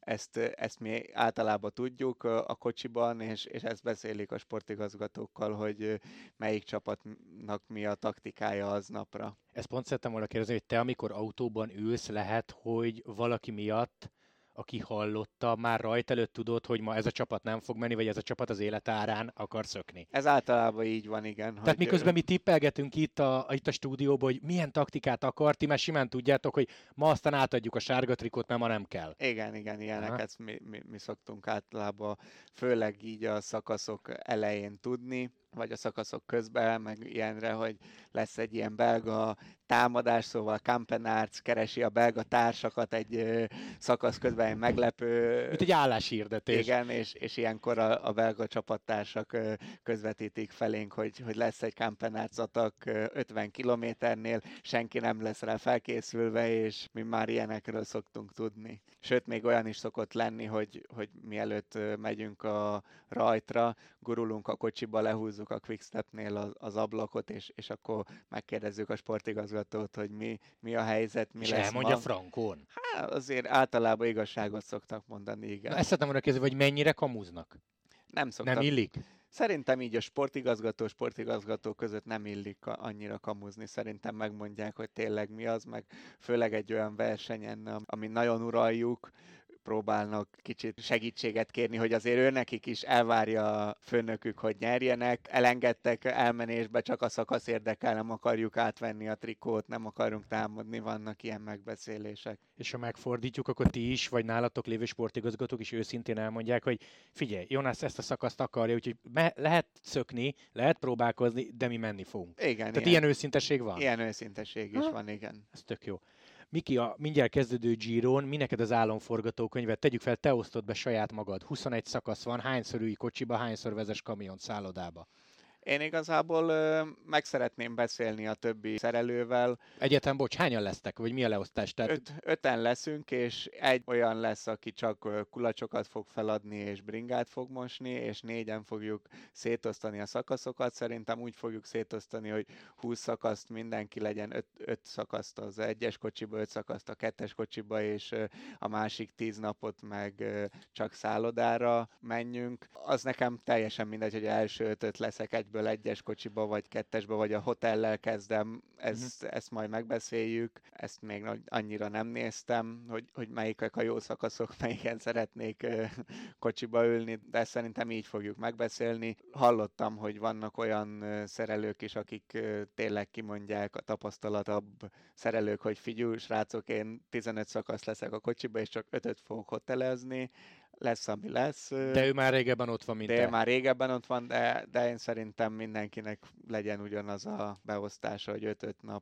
ezt mi általában tudjuk a kocsiban, és ezt beszélik a sportigazgatókkal, hogy melyik csapatnak mi a taktikája aznapra. Ezt pont szerettem volna kérdezni, hogy te amikor autóban ülsz, lehet, hogy valaki miatt, aki hallotta, már rajta előtt tudod, hogy ma ez a csapat nem fog menni, vagy ez a csapat az élet árán akar szökni. Ez általában így van, igen. Tehát hogy miközben mi tippelgetünk itt a stúdióban, hogy milyen taktikát akar, ti már simán tudjátok, hogy ma aztán átadjuk a sárga trikót, mert ma nem kell. Igen, ilyeneket mi szoktunk általában, főleg így a szakaszok elején tudni, vagy a szakaszok közben, meg ilyenre, hogy lesz egy ilyen belga támadás, szóval Campenaerts keresi a belga társakat egy szakasz közben, egy meglepő... Mint egy álláshirdetés. Igen, és ilyenkor a belga csapattársak közvetítik felénk, hogy lesz egy Campenaerts atak 50 kilométernél, senki nem lesz rá felkészülve, és mi már ilyenekről szoktunk tudni. Sőt, még olyan is szokott lenni, hogy mielőtt megyünk a rajtra, gurulunk a kocsiba, lehúzzuk a Quickstepnél az ablakot, és akkor megkérdezzük a sportigazgatót, hogy mi a helyzet, mi és lesz elmondja ma. frankon. Hát azért általában igazságot szoktak mondani, igen. Na, ezt szeretném volna kérdezni, hogy mennyire kamuznak? Nem szoktak. Nem illik? Szerintem így a sportigazgató között nem illik annyira kamuzni. Szerintem megmondják, hogy tényleg mi az, meg főleg egy olyan versenyen, ami nagyon uraljuk, próbálnak kicsit segítséget kérni, hogy azért őnekik is elvárja a főnökük, hogy nyerjenek. Elengedtek elmenésbe, csak a szakasz érdekel, nem akarjuk átvenni a trikót, nem akarunk támadni, vannak ilyen megbeszélések. És ha megfordítjuk, akkor ti is, vagy nálatok lévő sportigazgatók is őszintén elmondják, hogy figyelj, Jonas ezt a szakaszt akarja, úgyhogy lehet szökni, lehet próbálkozni, de mi menni fogunk. Igen, tehát ilyen őszintesség van? Ilyen őszintesség is van, igen. Ez tök jó. Miki, a mindjárt kezdődő Giron, mi neked az álomforgatókönyvet? Tegyük fel, te osztod be saját magad. 21 szakasz van, hányszor ülj kocsiba, hányszor vezes kamiont szállodába? Én igazából meg szeretném beszélni a többi szerelővel. Egyetem, bocs, hányan lesztek, vagy mi a leosztás? Öten leszünk, és egy olyan lesz, aki csak kulacsokat fog feladni, és bringát fog mosni, és 4-en fogjuk szétosztani a szakaszokat. Szerintem úgy fogjuk szétosztani, hogy 20 szakaszt mindenki legyen, 5 szakaszt az egyes kocsiba, 5 szakaszt a kettes kocsiba, és a másik 10 napot meg csak szállodára menjünk. Az nekem teljesen mindegy, hogy első 5-öt leszek egyből egyes kocsiba, vagy kettesbe, vagy a hotellel kezdem, ezt majd megbeszéljük. Ezt még annyira nem néztem, hogy melyikek a jó szakaszok, melyiken szeretnék kocsiba ülni, de szerintem így fogjuk megbeszélni. Hallottam, hogy vannak olyan szerelők is, akik tényleg kimondják, a tapasztalatabb szerelők, hogy figyelj, srácok, én 15 szakasz leszek a kocsiba, és csak 5-öt fogok hotelezni. Lesz, ami lesz. De ő már régebben ott van, mint te. Már régebben ott van, de én szerintem mindenkinek legyen ugyanaz a beosztása, hogy 5-5 nap.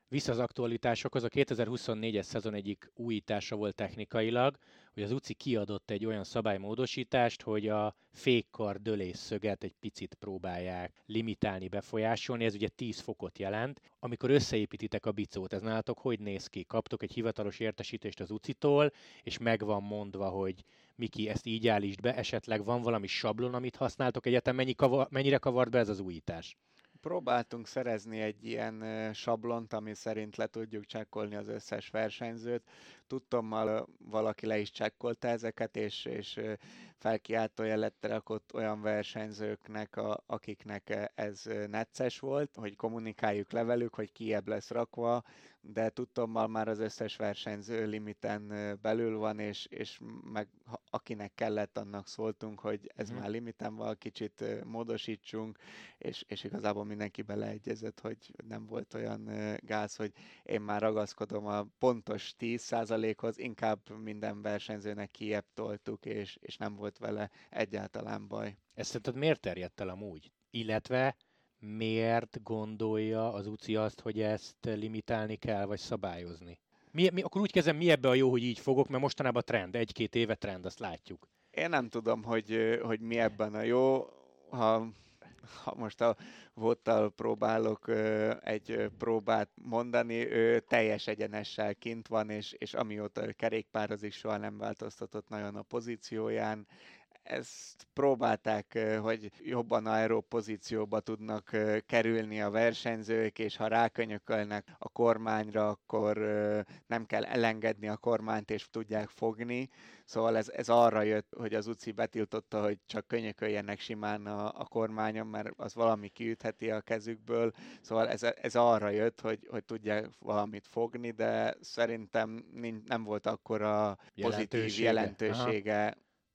Vissza az aktualitásokhoz, a 2024-es szezon egyik újítása volt technikailag, hogy az UCI kiadott egy olyan szabálymódosítást, hogy a fékkar dölésszöget egy picit próbálják limitálni, befolyásolni, ez ugye 10 fokot jelent. Amikor összeépítitek a bicót, ez nálatok hogy néz ki? Kaptok egy hivatalos értesítést az UCI-tól, és meg van mondva, hogy Miki, ezt így állítsd be, esetleg van valami sablon, amit használtok, egyetem mennyire kavart be ez az újítás? Próbáltunk szerezni egy ilyen sablont, ami szerint le tudjuk csekkolni az összes versenyzőt. Tudtommal valaki le is csekkolta ezeket, és felkiáltó jelet rakott olyan versenyzőknek, akiknek ez necces volt, hogy kommunikáljuk le velük, hogy kiebb lesz rakva, de tudtommal már az összes versenyző limiten belül van, és meg akinek kellett, annak szóltunk, hogy ez már limiten van, kicsit módosítsunk, és igazából mindenki beleegyezett, hogy nem volt olyan gáz, hogy én már ragaszkodom a pontos 10%-hoz, inkább minden versenyzőnek kiebb toltuk, és nem volt vele egyáltalán baj. Ezt szerinted miért terjedt el amúgy? Illetve miért gondolja az UCI azt, hogy ezt limitálni kell, vagy szabályozni? Akkor úgy kezdem, mi ebbe a jó, hogy így fogok, mert mostanában trend, 1-2 éve trend, azt látjuk. Én nem tudom, hogy mi ebben a jó. Ha most a Vottal próbálok egy próbát mondani, ő teljes egyenessel kint van, és amióta ő kerékpározik, soha nem változtatott nagyon a pozícióján. Ezt próbálták, hogy jobban aeró pozícióba tudnak kerülni a versenyzők, és ha rákönyökölnek a kormányra, akkor nem kell elengedni a kormányt, és tudják fogni. Szóval ez arra jött, hogy az UCI betiltotta, hogy csak könyököljenek simán a kormányon, mert az valami kiütheti a kezükből. Szóval ez arra jött, hogy tudják valamit fogni, de szerintem nem volt akkora pozitív jelentősége.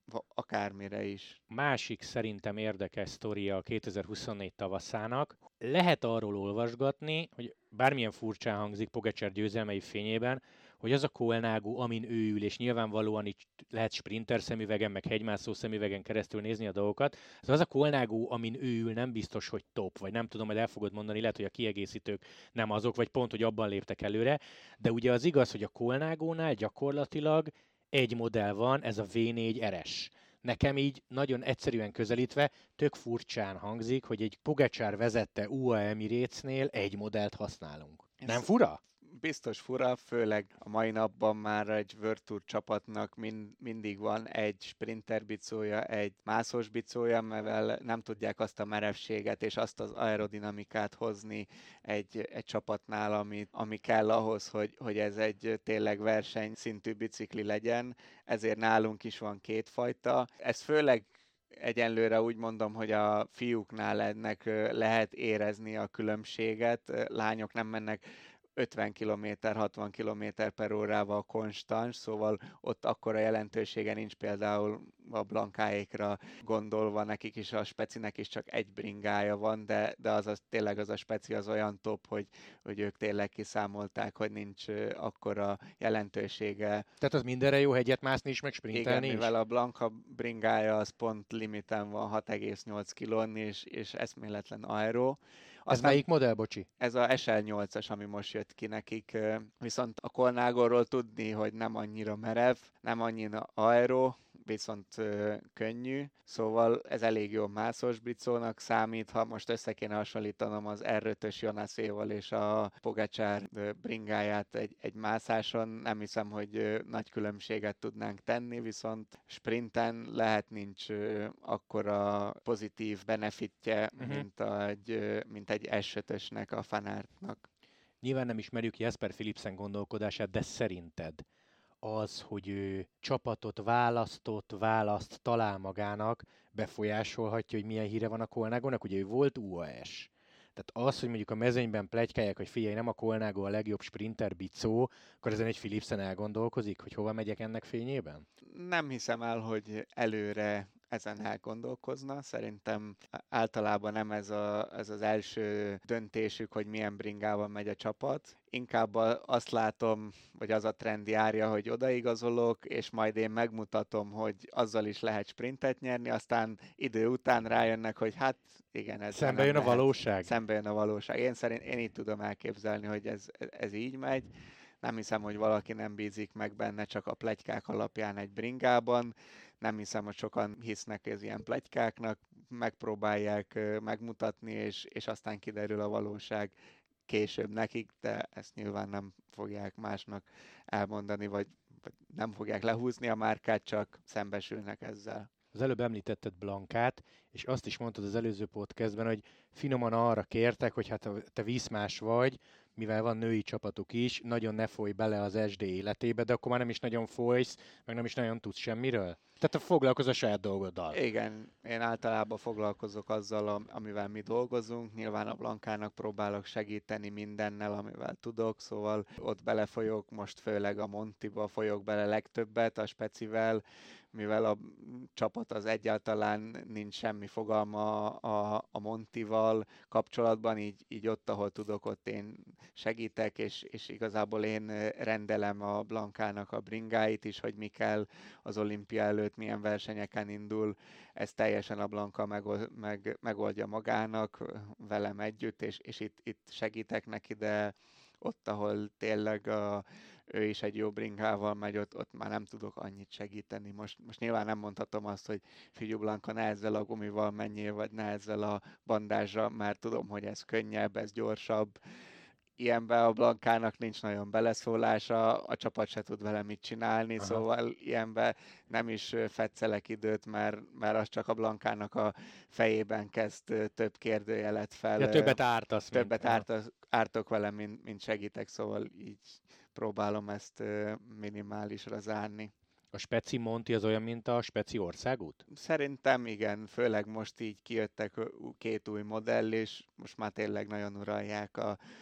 Akármire is. Másik szerintem érdekes sztoria a 2024 tavaszának. Lehet arról olvasgatni, hogy bármilyen furcsán hangzik Pogačar győzelmei fényében, hogy az a Colnago, amin ő ül, és nyilvánvalóan itt lehet sprinter szemüvegen, meg hegymászó szemüvegen keresztül nézni a dolgokat, az a Colnago, amin ő ül, nem biztos, hogy top, vagy nem tudom, hogy el fogod mondani, lehet, hogy a kiegészítők nem azok, vagy pont, hogy abban léptek előre, de ugye az igaz, hogy a Colnagónál gyakorlatilag egy modell van, ez a V4 RS. Nekem így nagyon egyszerűen közelítve tök furcsán hangzik, hogy egy Pogačar vezette UAE Emirates-nél egy modellt használunk. Nem fura? Biztos fura, főleg a mai napban már egy World Tour csapatnak mindig van egy sprinter bicója, egy mászós bicója, mivel nem tudják azt a merevséget és azt az aerodinamikát hozni egy csapatnál, ami kell ahhoz, hogy ez egy tényleg versenyszintű bicikli legyen. Ezért nálunk is van kétfajta. Ez főleg egyenlőre úgy mondom, hogy a fiúknál ennek lehet érezni a különbséget. Lányok nem mennek 50 km, 60 km per órával konstans, szóval ott akkora jelentősége nincs, például a Blankáékra gondolva, nekik is a specinek is csak egy bringája van, de tényleg az a speci az olyan top, hogy ők tényleg kiszámolták, hogy nincs akkora jelentősége. Tehát az mindenre jó hegyet mászni is, meg sprintelni is? Mivel a Blanka bringája az pont limiten van 6,8 kilón, és eszméletlen aero. Ez melyik modell, bocsi? Ez a SL8-as, ami most jött ki nekik. Viszont a Colnagoról tudni, hogy nem annyira merev, nem annyira aero, viszont könnyű. Szóval ez elég jó mászós bicónak számít. Ha most össze kéne hasonlítanom az R5-ös Jonaséval és a Pogačar bringáját egy mászáson, nem hiszem, hogy nagy különbséget tudnánk tenni, viszont sprinten lehet nincs akkora pozitív benefitje, mint egy S5-ösnek, a Fanartnak. Nyilván nem ismerjük Jasper Philipsen gondolkodását, de szerinted az, hogy ő csapatot választ, talál magának, befolyásolhatja, hogy milyen híre van a Colnagonak? Ugye ő volt UAE-s. Tehát az, hogy mondjuk a mezőnyben pletykálják, hogy figyelj, nem a Colnago a legjobb sprinter bicó, akkor ezen egy Philipsen elgondolkozik, hogy hova megyek ennek fényében? Nem hiszem el, hogy előre ezen elgondolkozna. Szerintem általában nem ez az első döntésük, hogy milyen bringával megy a csapat. Inkább azt látom, vagy az a trend járja, hogy odaigazolok, és majd én megmutatom, hogy azzal is lehet sprintet nyerni, aztán idő után rájönnek, hogy hát igen, ez Szembe jön a valóság. Szembe jön a valóság. Én így tudom elképzelni, hogy ez így megy. Nem hiszem, hogy valaki nem bízik meg benne csak a pletykák alapján egy bringában. Nem hiszem, hogy sokan hisznek ez ilyen pletykáknak, megpróbálják megmutatni, és aztán kiderül a valóság később nekik, de ezt nyilván nem fogják másnak elmondani, vagy nem fogják lehúzni a márkát, csak szembesülnek ezzel. Az előbb említetted Blankát, és azt is mondtad az előző podcastben, hogy finoman arra kértek, hogy hát te vízmás vagy, mivel van női csapatuk is, nagyon ne folyj bele az SD életébe, de akkor már nem is nagyon folysz, meg nem is nagyon tudsz semmiről. Tehát foglalkozz a saját dolgoddal. Igen, én általában foglalkozok azzal, amivel mi dolgozunk. Nyilván a Blankának próbálok segíteni mindennel, amivel tudok, szóval ott belefolyok, most főleg a Montiba folyok bele legtöbbet, a Specivel, mivel a csapat az egyáltalán nincs semmi fogalma a Montival kapcsolatban, így ott, ahol tudok, ott én segítek, és igazából én rendelem a Blankának a bringáit is, hogy mi kell az olimpia előtt, milyen versenyeken indul. Ez teljesen a Blanka megoldja magának, velem együtt, és itt segítek neki, de ott, ahol tényleg ő is egy jó bringával megy, ott már nem tudok annyit segíteni. Most nyilván nem mondhatom azt, hogy figyelj Blanka, ne ezzel a gumival menjél, vagy ne ezzel a bandázsra, mert tudom, hogy ez könnyebb, ez gyorsabb. Ilyenben a Blankának nincs nagyon beleszólása, a csapat se tud vele mit csinálni, aha. Szóval ilyenben nem is fetszelek időt, mert az csak a Blankának a fejében kezd több kérdőjelet fel. Ja, többet ártasz. Ártok vele, mint segítek, szóval így próbálom ezt minimálisra zárni. A Speci Monti az olyan, mint a Speci országút? Szerintem igen, főleg most így kijöttek két új modell, és most már tényleg nagyon uralják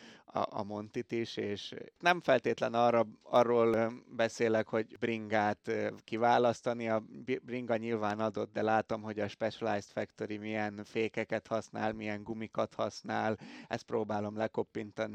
a Montit is, és nem feltétlen arról beszélek, hogy bringát kiválasztani, a bringa nyilván adott, de látom, hogy a Specialized Factory milyen fékeket használ, milyen gumikat használ, ezt próbálom lekoppintani,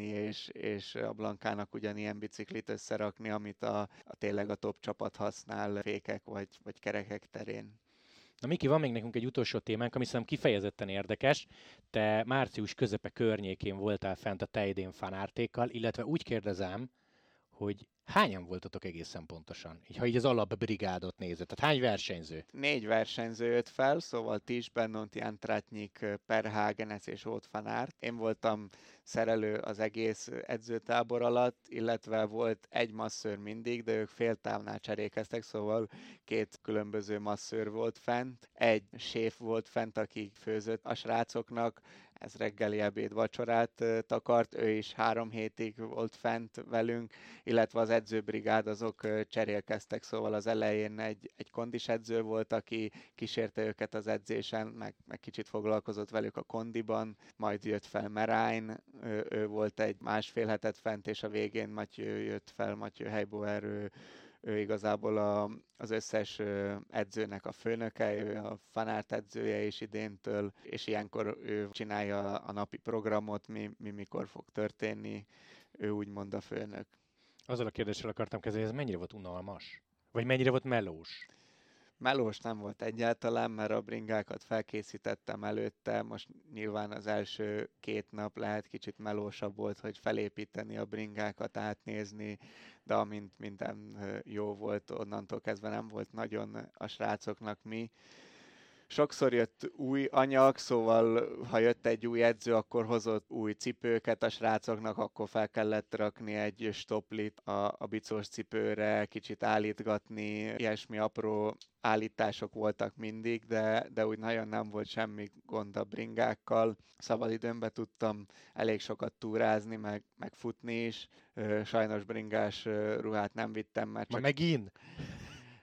és a Blankának ugyanilyen biciklit összerakni, amit tényleg a top csapat használ fékek vagy kerekek terén. Na Miki, van még nekünk egy utolsó témánk, ami szerintem kifejezetten érdekes. Te március közepe környékén voltál fent a Teidén fanártékkal, illetve úgy kérdezem, hogy hányan voltatok egészen pontosan? Ha így az alapbrigádot nézed, tehát hány versenyző? 4 versenyző jött fel, szóval Tis, Bennont, Jan Tratnyik, Per Hagenes és Ott van Aert. Én voltam szerelő az egész edzőtábor alatt, illetve volt egy masszőr mindig, de ők féltávnál cserékeztek, szóval 2 különböző masszőr volt fent. Egy séf volt fent, aki főzött a srácoknak, ez reggeli, ebéd, vacsorát takart, ő is 3 hétig volt fent velünk, illetve az edzőbrigád azok cserélkeztek, szóval az elején egy kondis edző volt, aki kísérte őket az edzésen, meg kicsit foglalkozott velük a kondiban, majd jött fel Merány, ő volt egy másfél hetet fent, és a végén Matyő jött fel, Matyő Heibauer, ő igazából az összes edzőnek a főnöke, ő a Fanart edzője is idéntől, és ilyenkor ő csinálja a napi programot, mi mikor fog történni, ő úgymond a főnök. Azzal a kérdéssel akartam kezdeni, ez mennyire volt unalmas? Vagy mennyire volt melós? Melós nem volt egyáltalán, mert a bringákat felkészítettem előtte, most nyilván az első 2 nap lehet kicsit melósabb volt, hogy felépíteni a bringákat, átnézni, de amint minden jó volt, onnantól kezdve nem volt nagyon a srácoknak mi. Sokszor jött új anyag, szóval ha jött egy új edző, akkor hozott új cipőket a srácoknak, akkor fel kellett rakni egy stoplit a bicós cipőre, kicsit állítgatni, ilyesmi apró állítások voltak mindig, de úgy nagyon nem volt semmi gond a bringákkal. Szabadidőmben tudtam elég sokat túrázni, meg futni is. Sajnos bringás ruhát nem vittem, mert csak... Megint?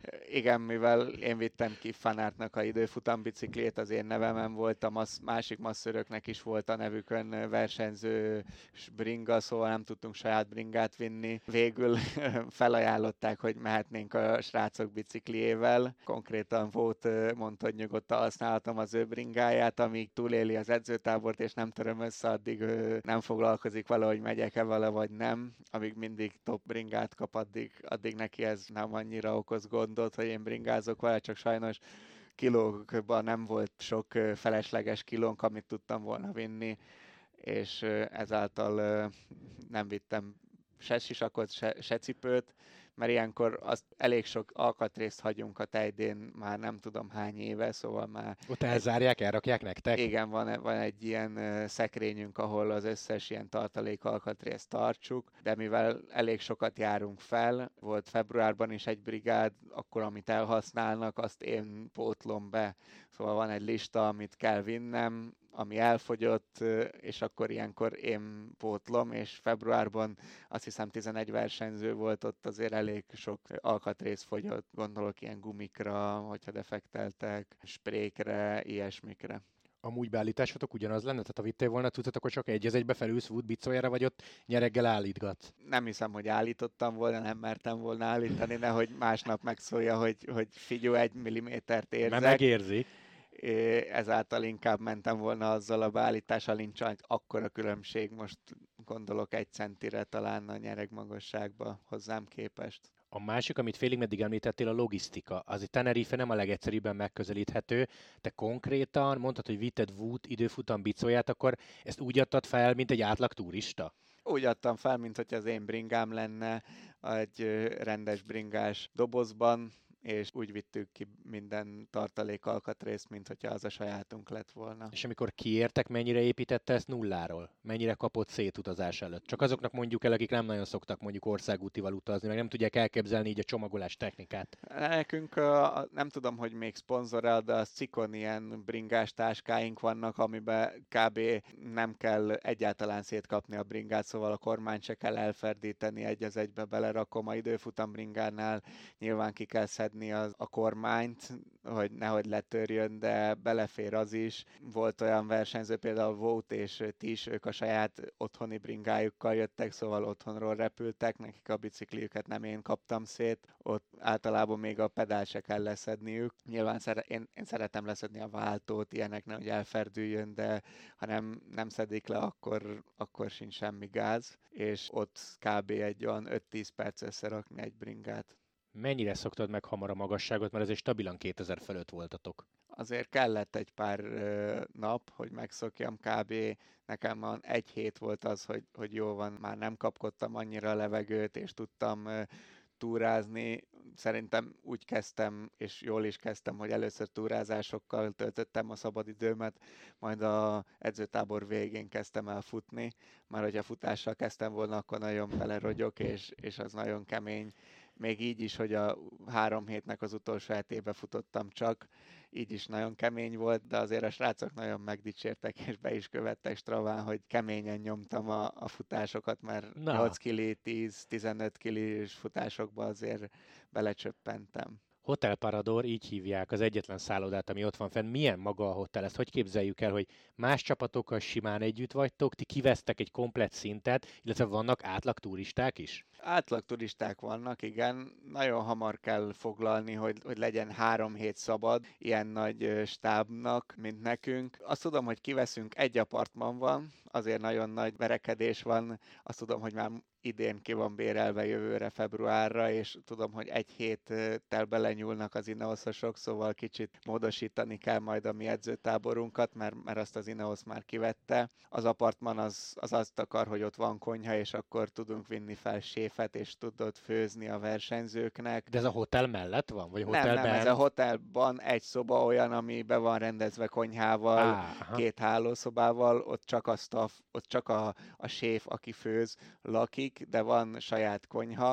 Igen, mivel én vittem ki Fanártnak a időfutam biciklét, az én nevemen volt, a másik masszöröknek is volt a nevükön versenyző bringa, szóval nem tudtunk saját bringát vinni. Végül felajánlották, hogy mehetnénk a srácok bicikliével. Konkrétan volt, mondta, hogy nyugodtan használhatom az ő bringáját, amíg túléli az edzőtábort, és nem töröm össze, addig nem foglalkozik vele, hogy megyek-e vele, vagy nem. Amíg mindig top bringát kap, addig neki ez nem annyira okoz gondot, hogy én bringázok vele, csak sajnos kilókban nem volt sok felesleges kilónk, amit tudtam volna vinni, és ezáltal nem vittem se sisakot, se cipőt, mert ilyenkor azt elég sok alkatrészt hagyunk a tejdén már nem tudom hány éve, szóval már... Ott elzárják, elrakják nektek? Igen, van egy ilyen szekrényünk, ahol az összes ilyen tartalék alkatrészt tartsuk, de mivel elég sokat járunk fel, volt februárban is egy brigád, akkor amit elhasználnak, azt én pótlom be. Szóval van egy lista, amit kell vinnem, ami elfogyott, és akkor ilyenkor én pótlom, és februárban azt hiszem 11 versenyző volt, ott azért elég sok alkatrész fogyott, gondolok ilyen gumikra, hogyha defekteltek, sprékre, ilyesmikre. Amúgy beállításotok ugyanaz lenne? Tehát ha vittél volna cuccot, akkor csak egy az egybe felülsz Wood bicójára, vagy ott nyereggel állítgatsz? Nem hiszem, hogy állítottam volna, nem mertem volna állítani, nehogy másnap megszólja, hogy figyelj, 1 millimétert érzek. Mert megérzi. Ezáltal inkább mentem volna azzal a beállítással, nincs akkora különbség, most gondolok 1 centire talán a nyeregmagasságba hozzám képest. A másik, amit félig meddig említettél, a logisztika. Az Tenerife nem a legegyszerűbben megközelíthető. Te konkrétan mondtad, hogy vitted Wood időfutam bicóját, akkor ezt úgy adtad fel, mint egy átlag turista? Úgy adtam fel, mint hogy az én bringám lenne egy rendes bringás dobozban, és úgy vittük ki minden tartalék alkatrészt, mint hogyha az a sajátunk lett volna. És amikor kiértek, mennyire építette ezt nulláról? Mennyire kapott szét utazás előtt? Csak azoknak mondjuk el, akik nem nagyon szoktak mondjuk országútival utazni, meg nem tudják elképzelni így a csomagolás technikát. Nekünk nem tudom, hogy még szponzorál, de a Cikon ilyen bringás táskáink vannak, amiben kb. Nem kell egyáltalán szétkapni a bringát, szóval a kormányt se kell elferdíteni, egy az egybe belerakom. A időfutam bringánál nyilván ki kell szedni a kormányt, hogy nehogy letörjön, de belefér az is. Volt olyan versenyző, például Vought és Tis, ők a saját otthoni bringájukkal jöttek, szóval otthonról repültek, nekik a bicikliüket nem én kaptam szét, ott általában még a pedál se kell leszedniük. Nyilván én szeretem leszedni a váltót, ilyenek nehogy elferdüljön, de ha nem szedik le, akkor sincs semmi gáz, és ott kb. Egy olyan 5-10 perc összerakni egy bringát. Mennyire szoktad meg hamar a magasságot, mert azért stabilan 2000 fölött voltatok? Azért kellett egy pár nap, hogy megszokjam, kb. Nekem 1 hét volt az, hogy jó van, már nem kapkodtam annyira a levegőt, és tudtam túrázni. Szerintem úgy kezdtem, és jól is kezdtem, hogy először túrázásokkal töltöttem a szabadidőmet, majd az edzőtábor végén kezdtem el futni, már hogyha futással kezdtem volna, akkor nagyon belerogyok, és az nagyon kemény. Még így is, hogy a 3 hétnek az utolsó hetébe futottam csak, így is nagyon kemény volt, de azért a srácok nagyon megdicsértek, és be is követtek Straván, hogy keményen nyomtam a futásokat, mert 8 kili, 10-15 kilis futásokba azért belecsöppentem. Hotel Parador, így hívják az egyetlen szállodát, ami ott van fenn. Milyen maga a hotel? Ezt hogy képzeljük el, hogy más csapatokkal simán együtt vagytok, ti kivesztek egy komplett szintet, illetve vannak átlag turisták is? Átlag turisták vannak, igen. Nagyon hamar kell foglalni, hogy legyen 3 hét szabad ilyen nagy stábnak, mint nekünk. Azt tudom, hogy kiveszünk egy apartmanban, azért nagyon nagy verekedés van. Azt tudom, hogy már idén ki van bérelve jövőre februárra, és tudom, hogy 1 héttel belenyúlnak az Ineoszosok, szóval kicsit módosítani kell majd a mi edzőtáborunkat, mert azt az Ineos már kivette. Az apartman az azt akar, hogy ott van konyha, és akkor tudunk vinni fel séfet, és tudod főzni a versenyzőknek. De ez a hotel mellett van? Vagy hotelben? Nem, ez a hotelban egy szoba olyan, ami be van rendezve konyhával, 2 hálószobával, ott csak a staff, ott csak a séf, aki főz, lakik, de van saját konyha.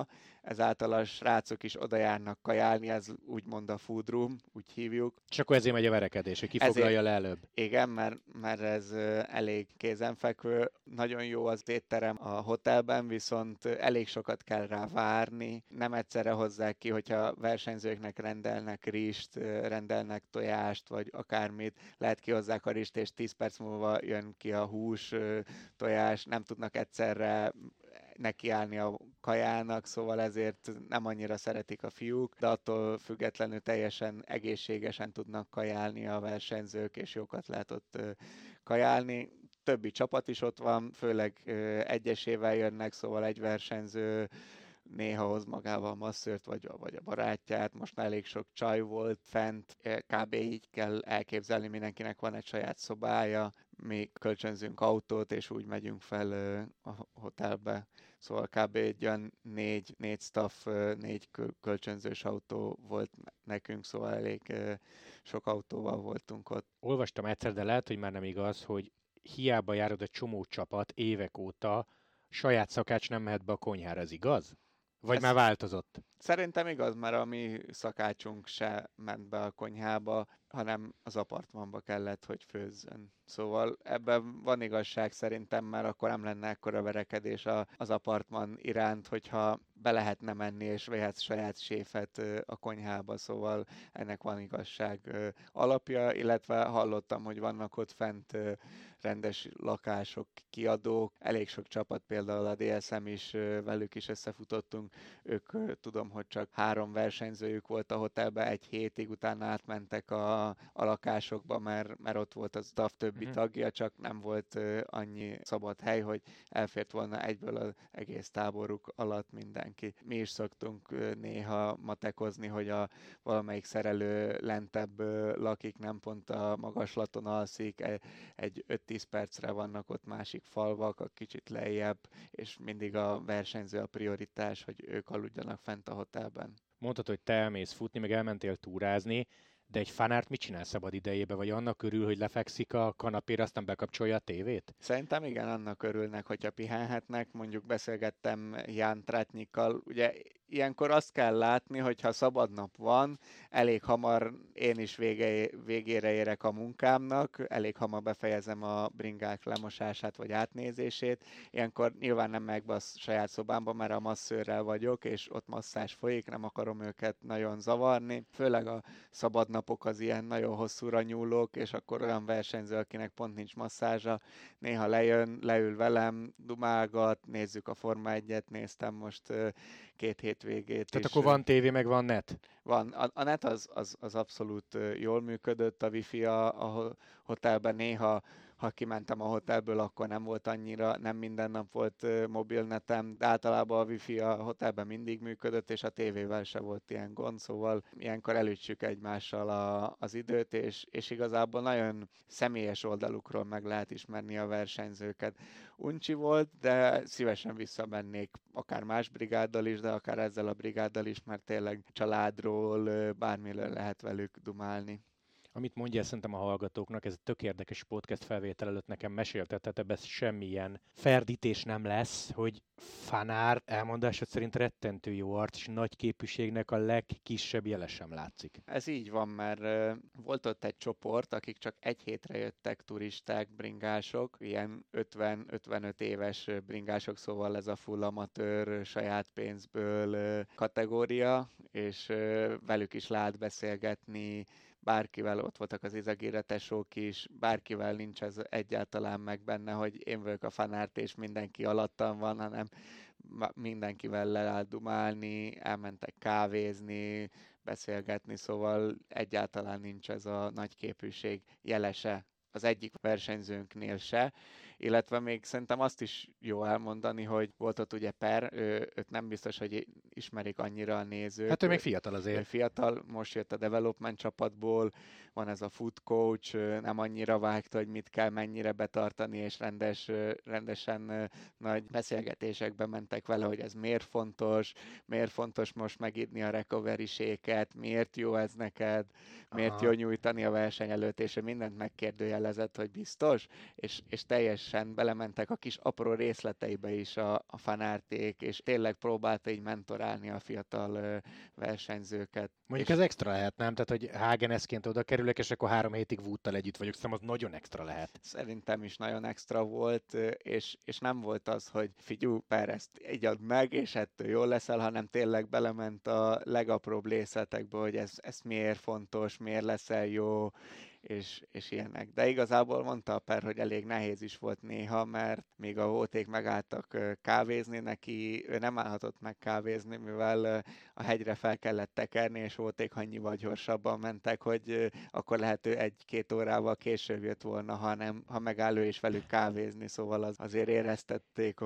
ezáltal a srácok is oda járnak kajálni, ez úgymond a food room, úgy hívjuk. És akkor ezért megy a verekedés, hogy ki foglalja le előbb. Igen, mert ez elég kézenfekvő. Nagyon jó az étterem a hotelben, viszont elég sokat kell rá várni. Nem egyszerre hozzák ki, hogyha versenyzőknek rendelnek rizst, rendelnek tojást, vagy akármit, lehet kihozzák a rizst, és 10 perc múlva jön ki a hús, tojás, nem tudnak egyszerre nekiállni a kajának, szóval ezért nem annyira szeretik a fiúk, de attól függetlenül teljesen egészségesen tudnak kajálni a versenyzők, és jókat lehet ott kajálni. Többi csapat is ott van, főleg egyesével jönnek, szóval egy versenyző néha hoz magával masszört, vagy a barátját. Most elég sok csaj volt fent, kb. Így kell elképzelni, mindenkinek van egy saját szobája, mi kölcsönzünk autót, és úgy megyünk fel a hotelbe. Szóval kb. Egy olyan négy staff, 4 kölcsönzős autó volt nekünk, szóval elég sok autóval voltunk ott. Olvastam egyszer, de lehet, hogy már nem igaz, hogy hiába járod egy csomó csapat évek óta, saját szakács nem mehet be a konyhára, ez igaz? Vagy már változott? Szerintem igaz, mert a mi szakácsunk se ment be a konyhába, hanem az apartmanba kellett, hogy főzzön. Szóval ebben van igazság szerintem, mert akkor nem lenne ekkora verekedés az apartman iránt, hogyha be lehetne menni és vehetsz saját séfet a konyhába, szóval ennek van igazság alapja, illetve hallottam, hogy vannak ott fent rendes lakások, kiadók, elég sok csapat, például a DSM is, velük is összefutottunk, ők tudom, hogy csak 3 versenyzőjük volt a hotelben egy hétig, utána átmentek a lakásokba, mert ott volt az staff többi tagja, csak nem volt annyi szabad hely, hogy elfért volna egyből az egész táboruk alatt mindenki. Mi is szoktunk néha matekozni, hogy valamelyik szerelő lentebb lakik, nem pont a magaslaton alszik, egy 5-10 percre vannak ott másik falvak, a kicsit lejjebb, és mindig a versenyző a prioritás, hogy ők aludjanak fent a hotelben. Mondtad, hogy te elmész futni, meg elmentél túrázni, de egy fanárt mit csinál szabad idejébe? Vagy annak körül, hogy lefekszik a kanapéra, aztán bekapcsolja a tévét? Szerintem igen, annak örülnek, hogyha pihenhetnek. Mondjuk beszélgettem Ján Trátnyikkal. Ugye ilyenkor azt kell látni, hogy ha szabad nap van, elég hamar én is végére érek a munkámnak, elég hamar befejezem a bringák lemosását vagy átnézését. Ilyenkor nyilván nem megyek be a saját szobámba, mert a masszőrrel vagyok, és ott masszázs folyik, nem akarom őket nagyon zavarni. Főleg a szabad napok az ilyen nagyon hosszúra nyúlók, és akkor olyan versenyző, akinek pont nincs masszázsa, néha lejön, leül velem, dumálgat, nézzük a Forma 1-et, néztem most 2 hétvégét. Tehát akkor van tévé, meg van net? Van. A net az abszolút jól működött, a wifi a hotelben néha, ha kimentem a hotelből, akkor nem volt annyira, nem minden nap volt mobilnetem, de általában a wifi a hotelben mindig működött, és a tévével se volt ilyen gond, szóval ilyenkor elütsük egymással az időt, és igazából nagyon személyes oldalukról meg lehet ismerni a versenyzőket. Uncsi volt, de szívesen visszamennék akár más brigáddal is, de akár ezzel a brigáddal is, mert tényleg családról, bármiről lehet velük dumálni. Amit mondja szerintem a hallgatóknak, ez egy tök érdekes podcast felvétel előtt nekem mesélted, tehát ebben semmilyen ferdítés nem lesz, hogy Fanár elmondásod szerint rettentő jó arc, és nagy képűségnek a legkisebb jele sem látszik. Ez így van, mert volt ott egy csoport, akik csak egy hétre jöttek, turisták, bringások, ilyen 50-55 éves bringások, szóval ez a full amatőr, saját pénzből kategória, és velük is lehet beszélgetni, bárkivel, ott voltak az izagéretesók is, bárkivel nincs ez egyáltalán meg benne, hogy én vagyok a fanárt, és mindenki alattam van, hanem mindenkivel le lehet dumálni, elmentek kávézni, beszélgetni, szóval egyáltalán nincs ez a nagy képűség jelese az egyik versenyzőnknél se, illetve még szerintem azt is jó elmondani, hogy volt ott ugye Per, őt nem biztos, hogy ismerik annyira a nézők. Hát ő még fiatal azért. Ő fiatal, most jött a development csapatból, van ez a food coach, nem annyira vágta, hogy mit kell mennyire betartani, és rendesen nagy beszélgetésekbe mentek vele, hogy ez miért fontos most megidni a recovery shake-et, miért jó ez neked, miért jó nyújtani a verseny előtt, és ő mindent megkérdőjelezett, hogy biztos, és teljesen belementek a kis apró részleteibe is a fanárték, és tényleg próbálta így mentorálni találni a fiatal versenyzőket. Mondjuk ez extra lehet, nem? Tehát, hogy Hagen-eszként oda kerülök, és akkor 3 hétig Woodtal együtt vagyok, szerintem az nagyon extra lehet. Szerintem is nagyon extra volt, és nem volt az, hogy figyelj, Perezt így add meg, és ettől jól leszel, hanem tényleg belement a legapróbb részletekbe, hogy ez miért fontos, miért leszel jó, és ilyenek. De igazából mondta a Per, hogy elég nehéz is volt néha, mert még a Vóték megálltak kávézni, neki ő nem állhatott meg kávézni, mivel a hegyre fel kellett tekerni, és Vóték annyival gyorsabban mentek, hogy akkor lehet ő 1-2 órával később jött volna, ha megáll ő is velük kávézni, szóval azért éreztették,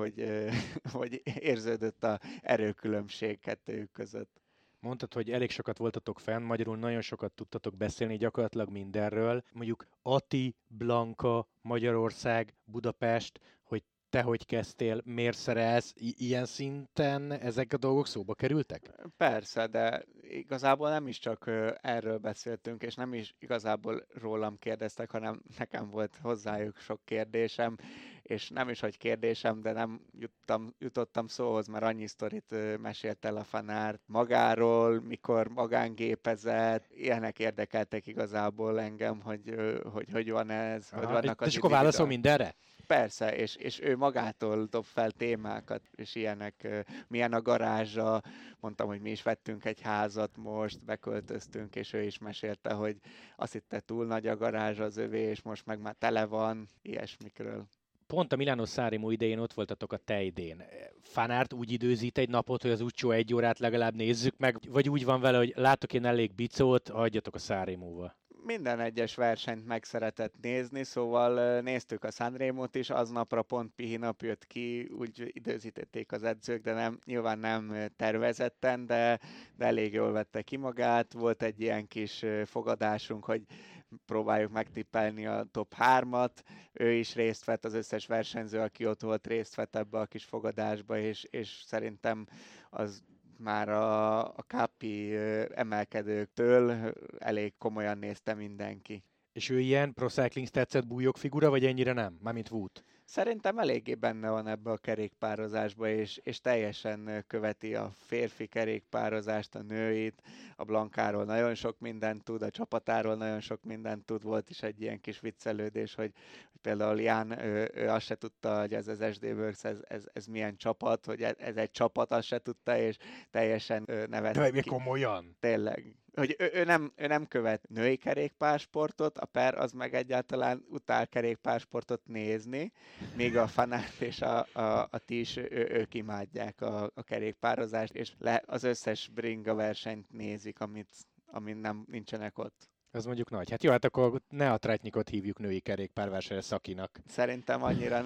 hogy érződött a erőkülönbség kettőjük között. Mondtad, hogy elég sokat voltatok fenn, magyarul nagyon sokat tudtatok beszélni gyakorlatilag mindenről. Mondjuk Ati, Blanka, Magyarország, Budapest, hogy te hogy kezdtél, miért szerelsz, ilyen szinten ezek a dolgok szóba kerültek? Persze, de igazából nem is csak erről beszéltünk, és nem is igazából rólam kérdeztek, hanem nekem volt hozzájuk sok kérdésem, és nem is, hogy kérdésem, de nem jutottam szóhoz, mert annyi sztorit mesélt el a Fanart magáról, mikor magángépezett, ilyenek érdekeltek igazából engem, hogy van ez, hogy vannak az és akkor válaszol mindenre? Persze, és ő magától dob fel témákat, és ilyenek, milyen a garázsa, mondtam, hogy mi is vettünk egy házat most, beköltöztünk, és ő is mesélte, hogy azt hitte túl nagy a garázs az övé, és most meg már tele van, ilyesmikről. Pont a Milano-Sanremo idején ott voltatok a te idén. Fanart úgy időzít egy napot, hogy az utcsó 1 órát legalább nézzük meg, vagy úgy van vele, hogy látok én elég bicót, hagyjatok a Sanremóval. Minden egyes versenyt meg szeretett nézni, szóval néztük a Sanremót is, aznapra pont pihi nap jött ki, úgy időzítették az edzők, de nyilván nem tervezetten, de elég jól vette ki magát. Volt egy ilyen kis fogadásunk, hogy próbáljuk megtippelni a top 3-at. Ő is részt vett, az összes versenyző, aki ott volt, részt vett ebbe a kis fogadásba, és szerintem az már a kápi emelkedőktől elég komolyan nézte mindenki. És ő ilyen Pro Cycling tetszett bújog figura, vagy ennyire nem? Mármint Wout. Szerintem eléggé benne van ebbe a kerékpározásba, és teljesen követi a férfi kerékpározást, a nőit, a Blankáról nagyon sok mindent tud, a csapatáról nagyon sok mindent tud. Volt is egy ilyen kis viccelődés, hogy például Ján, ő azt se tudta, hogy ez az SD Works, ez milyen csapat, hogy ez egy csapat, azt se tudta, és teljesen nevett De komolyan? Tényleg. Hogy ő nem követ női kerékpársportot, a Per az meg egyáltalán utál kerékpársportot nézni, míg a Fanart és a Tis, ők imádják a kerékpározást, és az összes bringa versenyt nézik, amin nincsenek ott. Ez mondjuk nagy. Hát jó, hát akkor ne a Tretnyikot hívjuk női kerékpárversenyre Szakinak. Szerintem annyira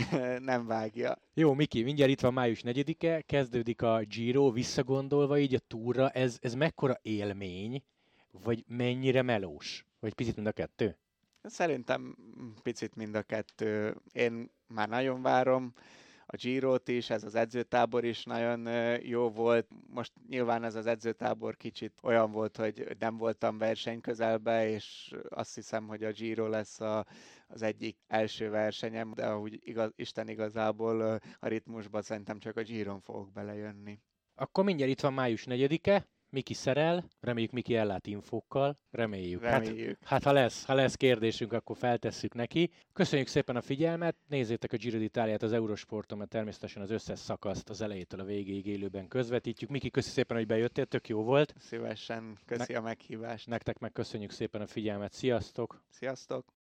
nem vágja. Jó, Miki, mindjárt itt van május 4-e, kezdődik a Giro, visszagondolva így a túra, ez mekkora élmény, vagy mennyire melós? Vagy picit mind a kettő? Szerintem picit mind a kettő. Én már nagyon várom a Girót is, ez az edzőtábor is nagyon jó volt. Most nyilván ez az edzőtábor kicsit olyan volt, hogy nem voltam versenyközelbe, és azt hiszem, hogy a Giro lesz az egyik első versenyem, de ahogy Isten igazából a ritmusba szerintem csak a Giron fogok belejönni. Akkor mindjárt itt van május 4-e, Miki szerel, reméljük Miki ellát infókkal, reméljük. Hát ha lesz kérdésünk, akkor feltesszük neki. Köszönjük szépen a figyelmet, nézzétek a Giro d'Italiát az Eurosporton, mert természetesen az összes szakaszt az elejétől a végéig élőben közvetítjük. Miki, köszi szépen, hogy bejöttél, tök jó volt. Szívesen, köszi a meghívást. Nektek meg köszönjük szépen a figyelmet, sziasztok! Sziasztok!